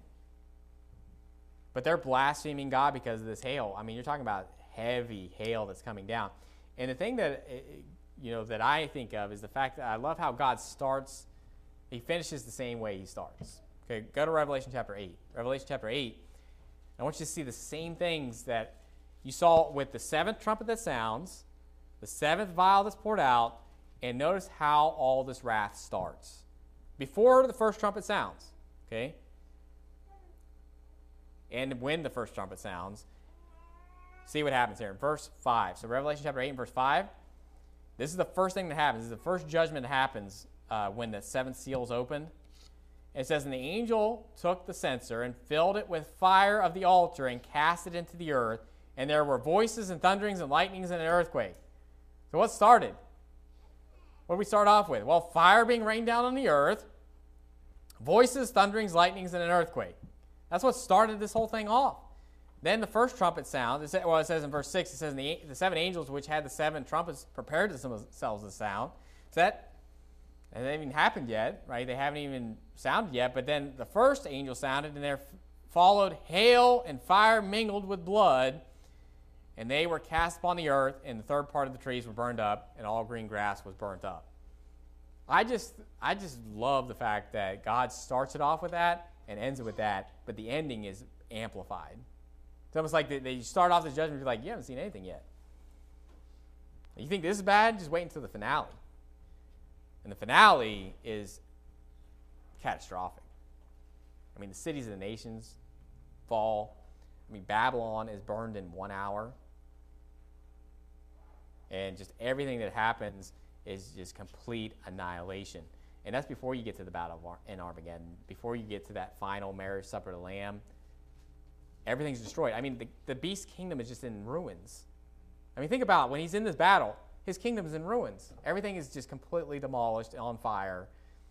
But they're blaspheming God because of this hail. I mean, you're talking about heavy hail that's coming down. And the thing that, you know, that I think of is the fact that I love how God starts, he finishes the same way he starts. Okay, go to Revelation chapter eight. Revelation chapter eight. I want you to see the same things that you saw with the seventh trumpet that sounds, the seventh vial that's poured out, and notice how all this wrath starts. Before the first trumpet sounds, okay? And when the first trumpet sounds, see what happens here in verse five. So Revelation chapter eight and verse five, this is the first thing that happens. This is the first judgment that happens uh, when the seventh seal is opened. It says, and the angel took the censer and filled it with fire of the altar and cast it into the earth, and there were voices and thunderings and lightnings and an earthquake. So what started? What did we start off with? Well, fire being rained down on the earth, voices, thunderings, lightnings, and an earthquake. That's what started this whole thing off. Then the first trumpet sound, it says, well, it says in verse six, it says, the, the seven angels which had the seven trumpets prepared themselves to sound. So that, and it hasn't even happened yet, right? They haven't even sounded yet. But then the first angel sounded, and there followed hail and fire mingled with blood, and they were cast upon the earth, and the third part of the trees were burned up, and all green grass was burnt up. I just, I just love the fact that God starts it off with that and ends it with that, but the ending is amplified. It's almost like they, they start off the judgment and be like, you haven't seen anything yet. You think this is bad? Just wait until the finale. And the finale is catastrophic. I mean, the cities of the nations fall. I mean, Babylon is burned in one hour. And just everything that happens is just complete annihilation. And that's before you get to the battle of Ar- in Armageddon, before you get to that final marriage supper of the Lamb. Everything's destroyed. I mean, the, the beast's kingdom is just in ruins. I mean, think about it. When he's in this battle, his kingdom is in ruins. Everything is just completely demolished, on fire.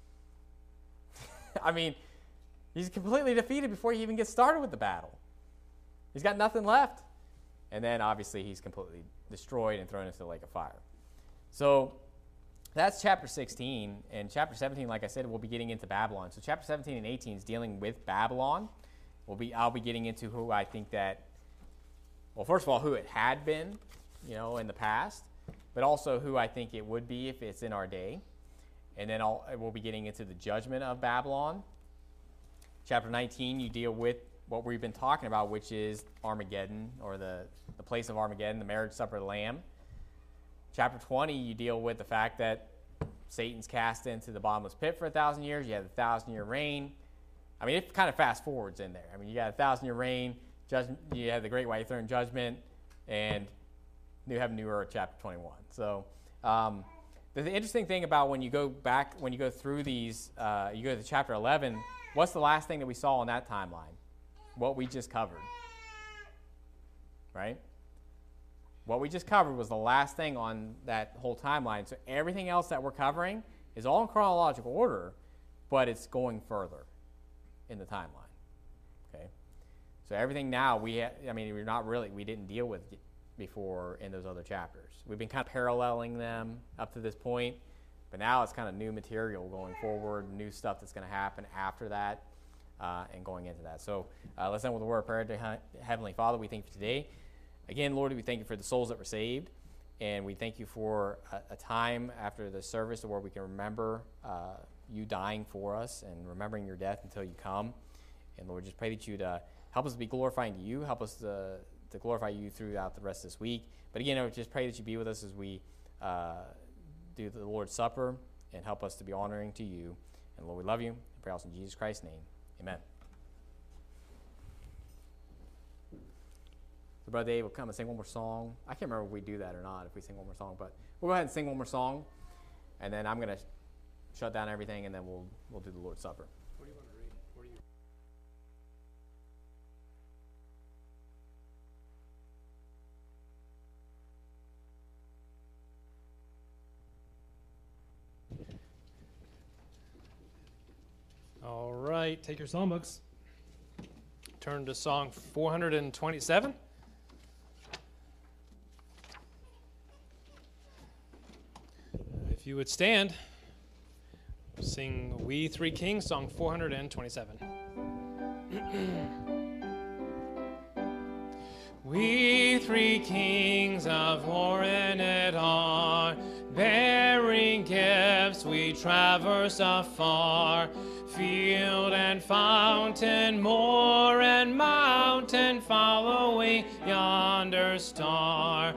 I mean, he's completely defeated before he even gets started with the battle. He's got nothing left. And then, obviously, he's completely destroyed and thrown into the lake of fire. So that's chapter sixteen. And chapter seventeen, like I said, we'll be getting into Babylon. So chapter seventeen and eighteen is dealing with Babylon. We'll be, I'll be getting into who I think that, well, first of all, who it had been, you know, in the past, but also who I think it would be if it's in our day. And then I'll, we'll be getting into the judgment of Babylon. Chapter nineteen, you deal with what we've been talking about, which is Armageddon, or the, the place of Armageddon, the marriage supper of the Lamb. Chapter twenty, you deal with the fact that Satan's cast into the bottomless pit for a thousand years. You have the thousand-year reign. I mean, it kind of fast forwards in there. I mean, you got a thousand-year reign, judgment, you have the great white throne judgment, and New Heaven, New Earth, chapter twenty-one. So um, the, the interesting thing about when you go back, when you go through these, uh, you go to chapter eleven, what's the last thing that we saw on that timeline? What we just covered, right? What we just covered was the last thing on that whole timeline. So everything else that we're covering is all in chronological order, but it's going further in the timeline, okay? So everything now, we ha- I mean, we're not really, we didn't deal with before in those other chapters. We've been kind of paralleling them up to this point, but now it's kind of new material going forward, new stuff that's going to happen after that. Uh, and going into that. So uh, let's end with a word of prayer. To Heavenly Father, we thank you for today. Again, Lord, we thank you for the souls that were saved, and we thank you for a, a time after the service where we can remember uh, you dying for us and remembering your death until you come. And Lord, just pray that you'd uh, help us to be glorifying to you, help us to, to glorify you throughout the rest of this week. But again, I would just pray that you be with us as we uh, do the Lord's Supper and help us to be honoring to you. And Lord, we love you. I pray also in Jesus Christ's name. Amen. So Brother Dave will come and sing one more song. I can't remember if we do that or not, if we sing one more song, but we'll go ahead and sing one more song, and then I'm going to sh- shut down everything, and then we'll we'll do the Lord's Supper. What do you want to read? What do you... All right, take your songbooks. Turn to song four hundred twenty-seven. If you would stand, sing We Three Kings, song four hundred twenty-seven. We three kings of Orient are, bearing gifts we traverse afar. Field and fountain, moor and mountain, following yonder star.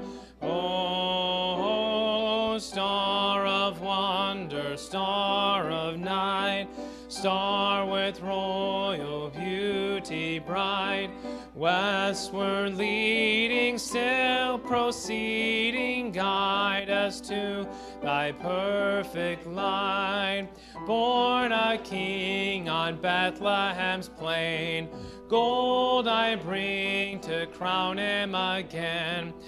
Oh, star of wonder, star of night, star with royal beauty bright, westward leading, still proceeding, guide us to thy perfect light. Born a king on Bethlehem's plain, gold I bring to crown him again.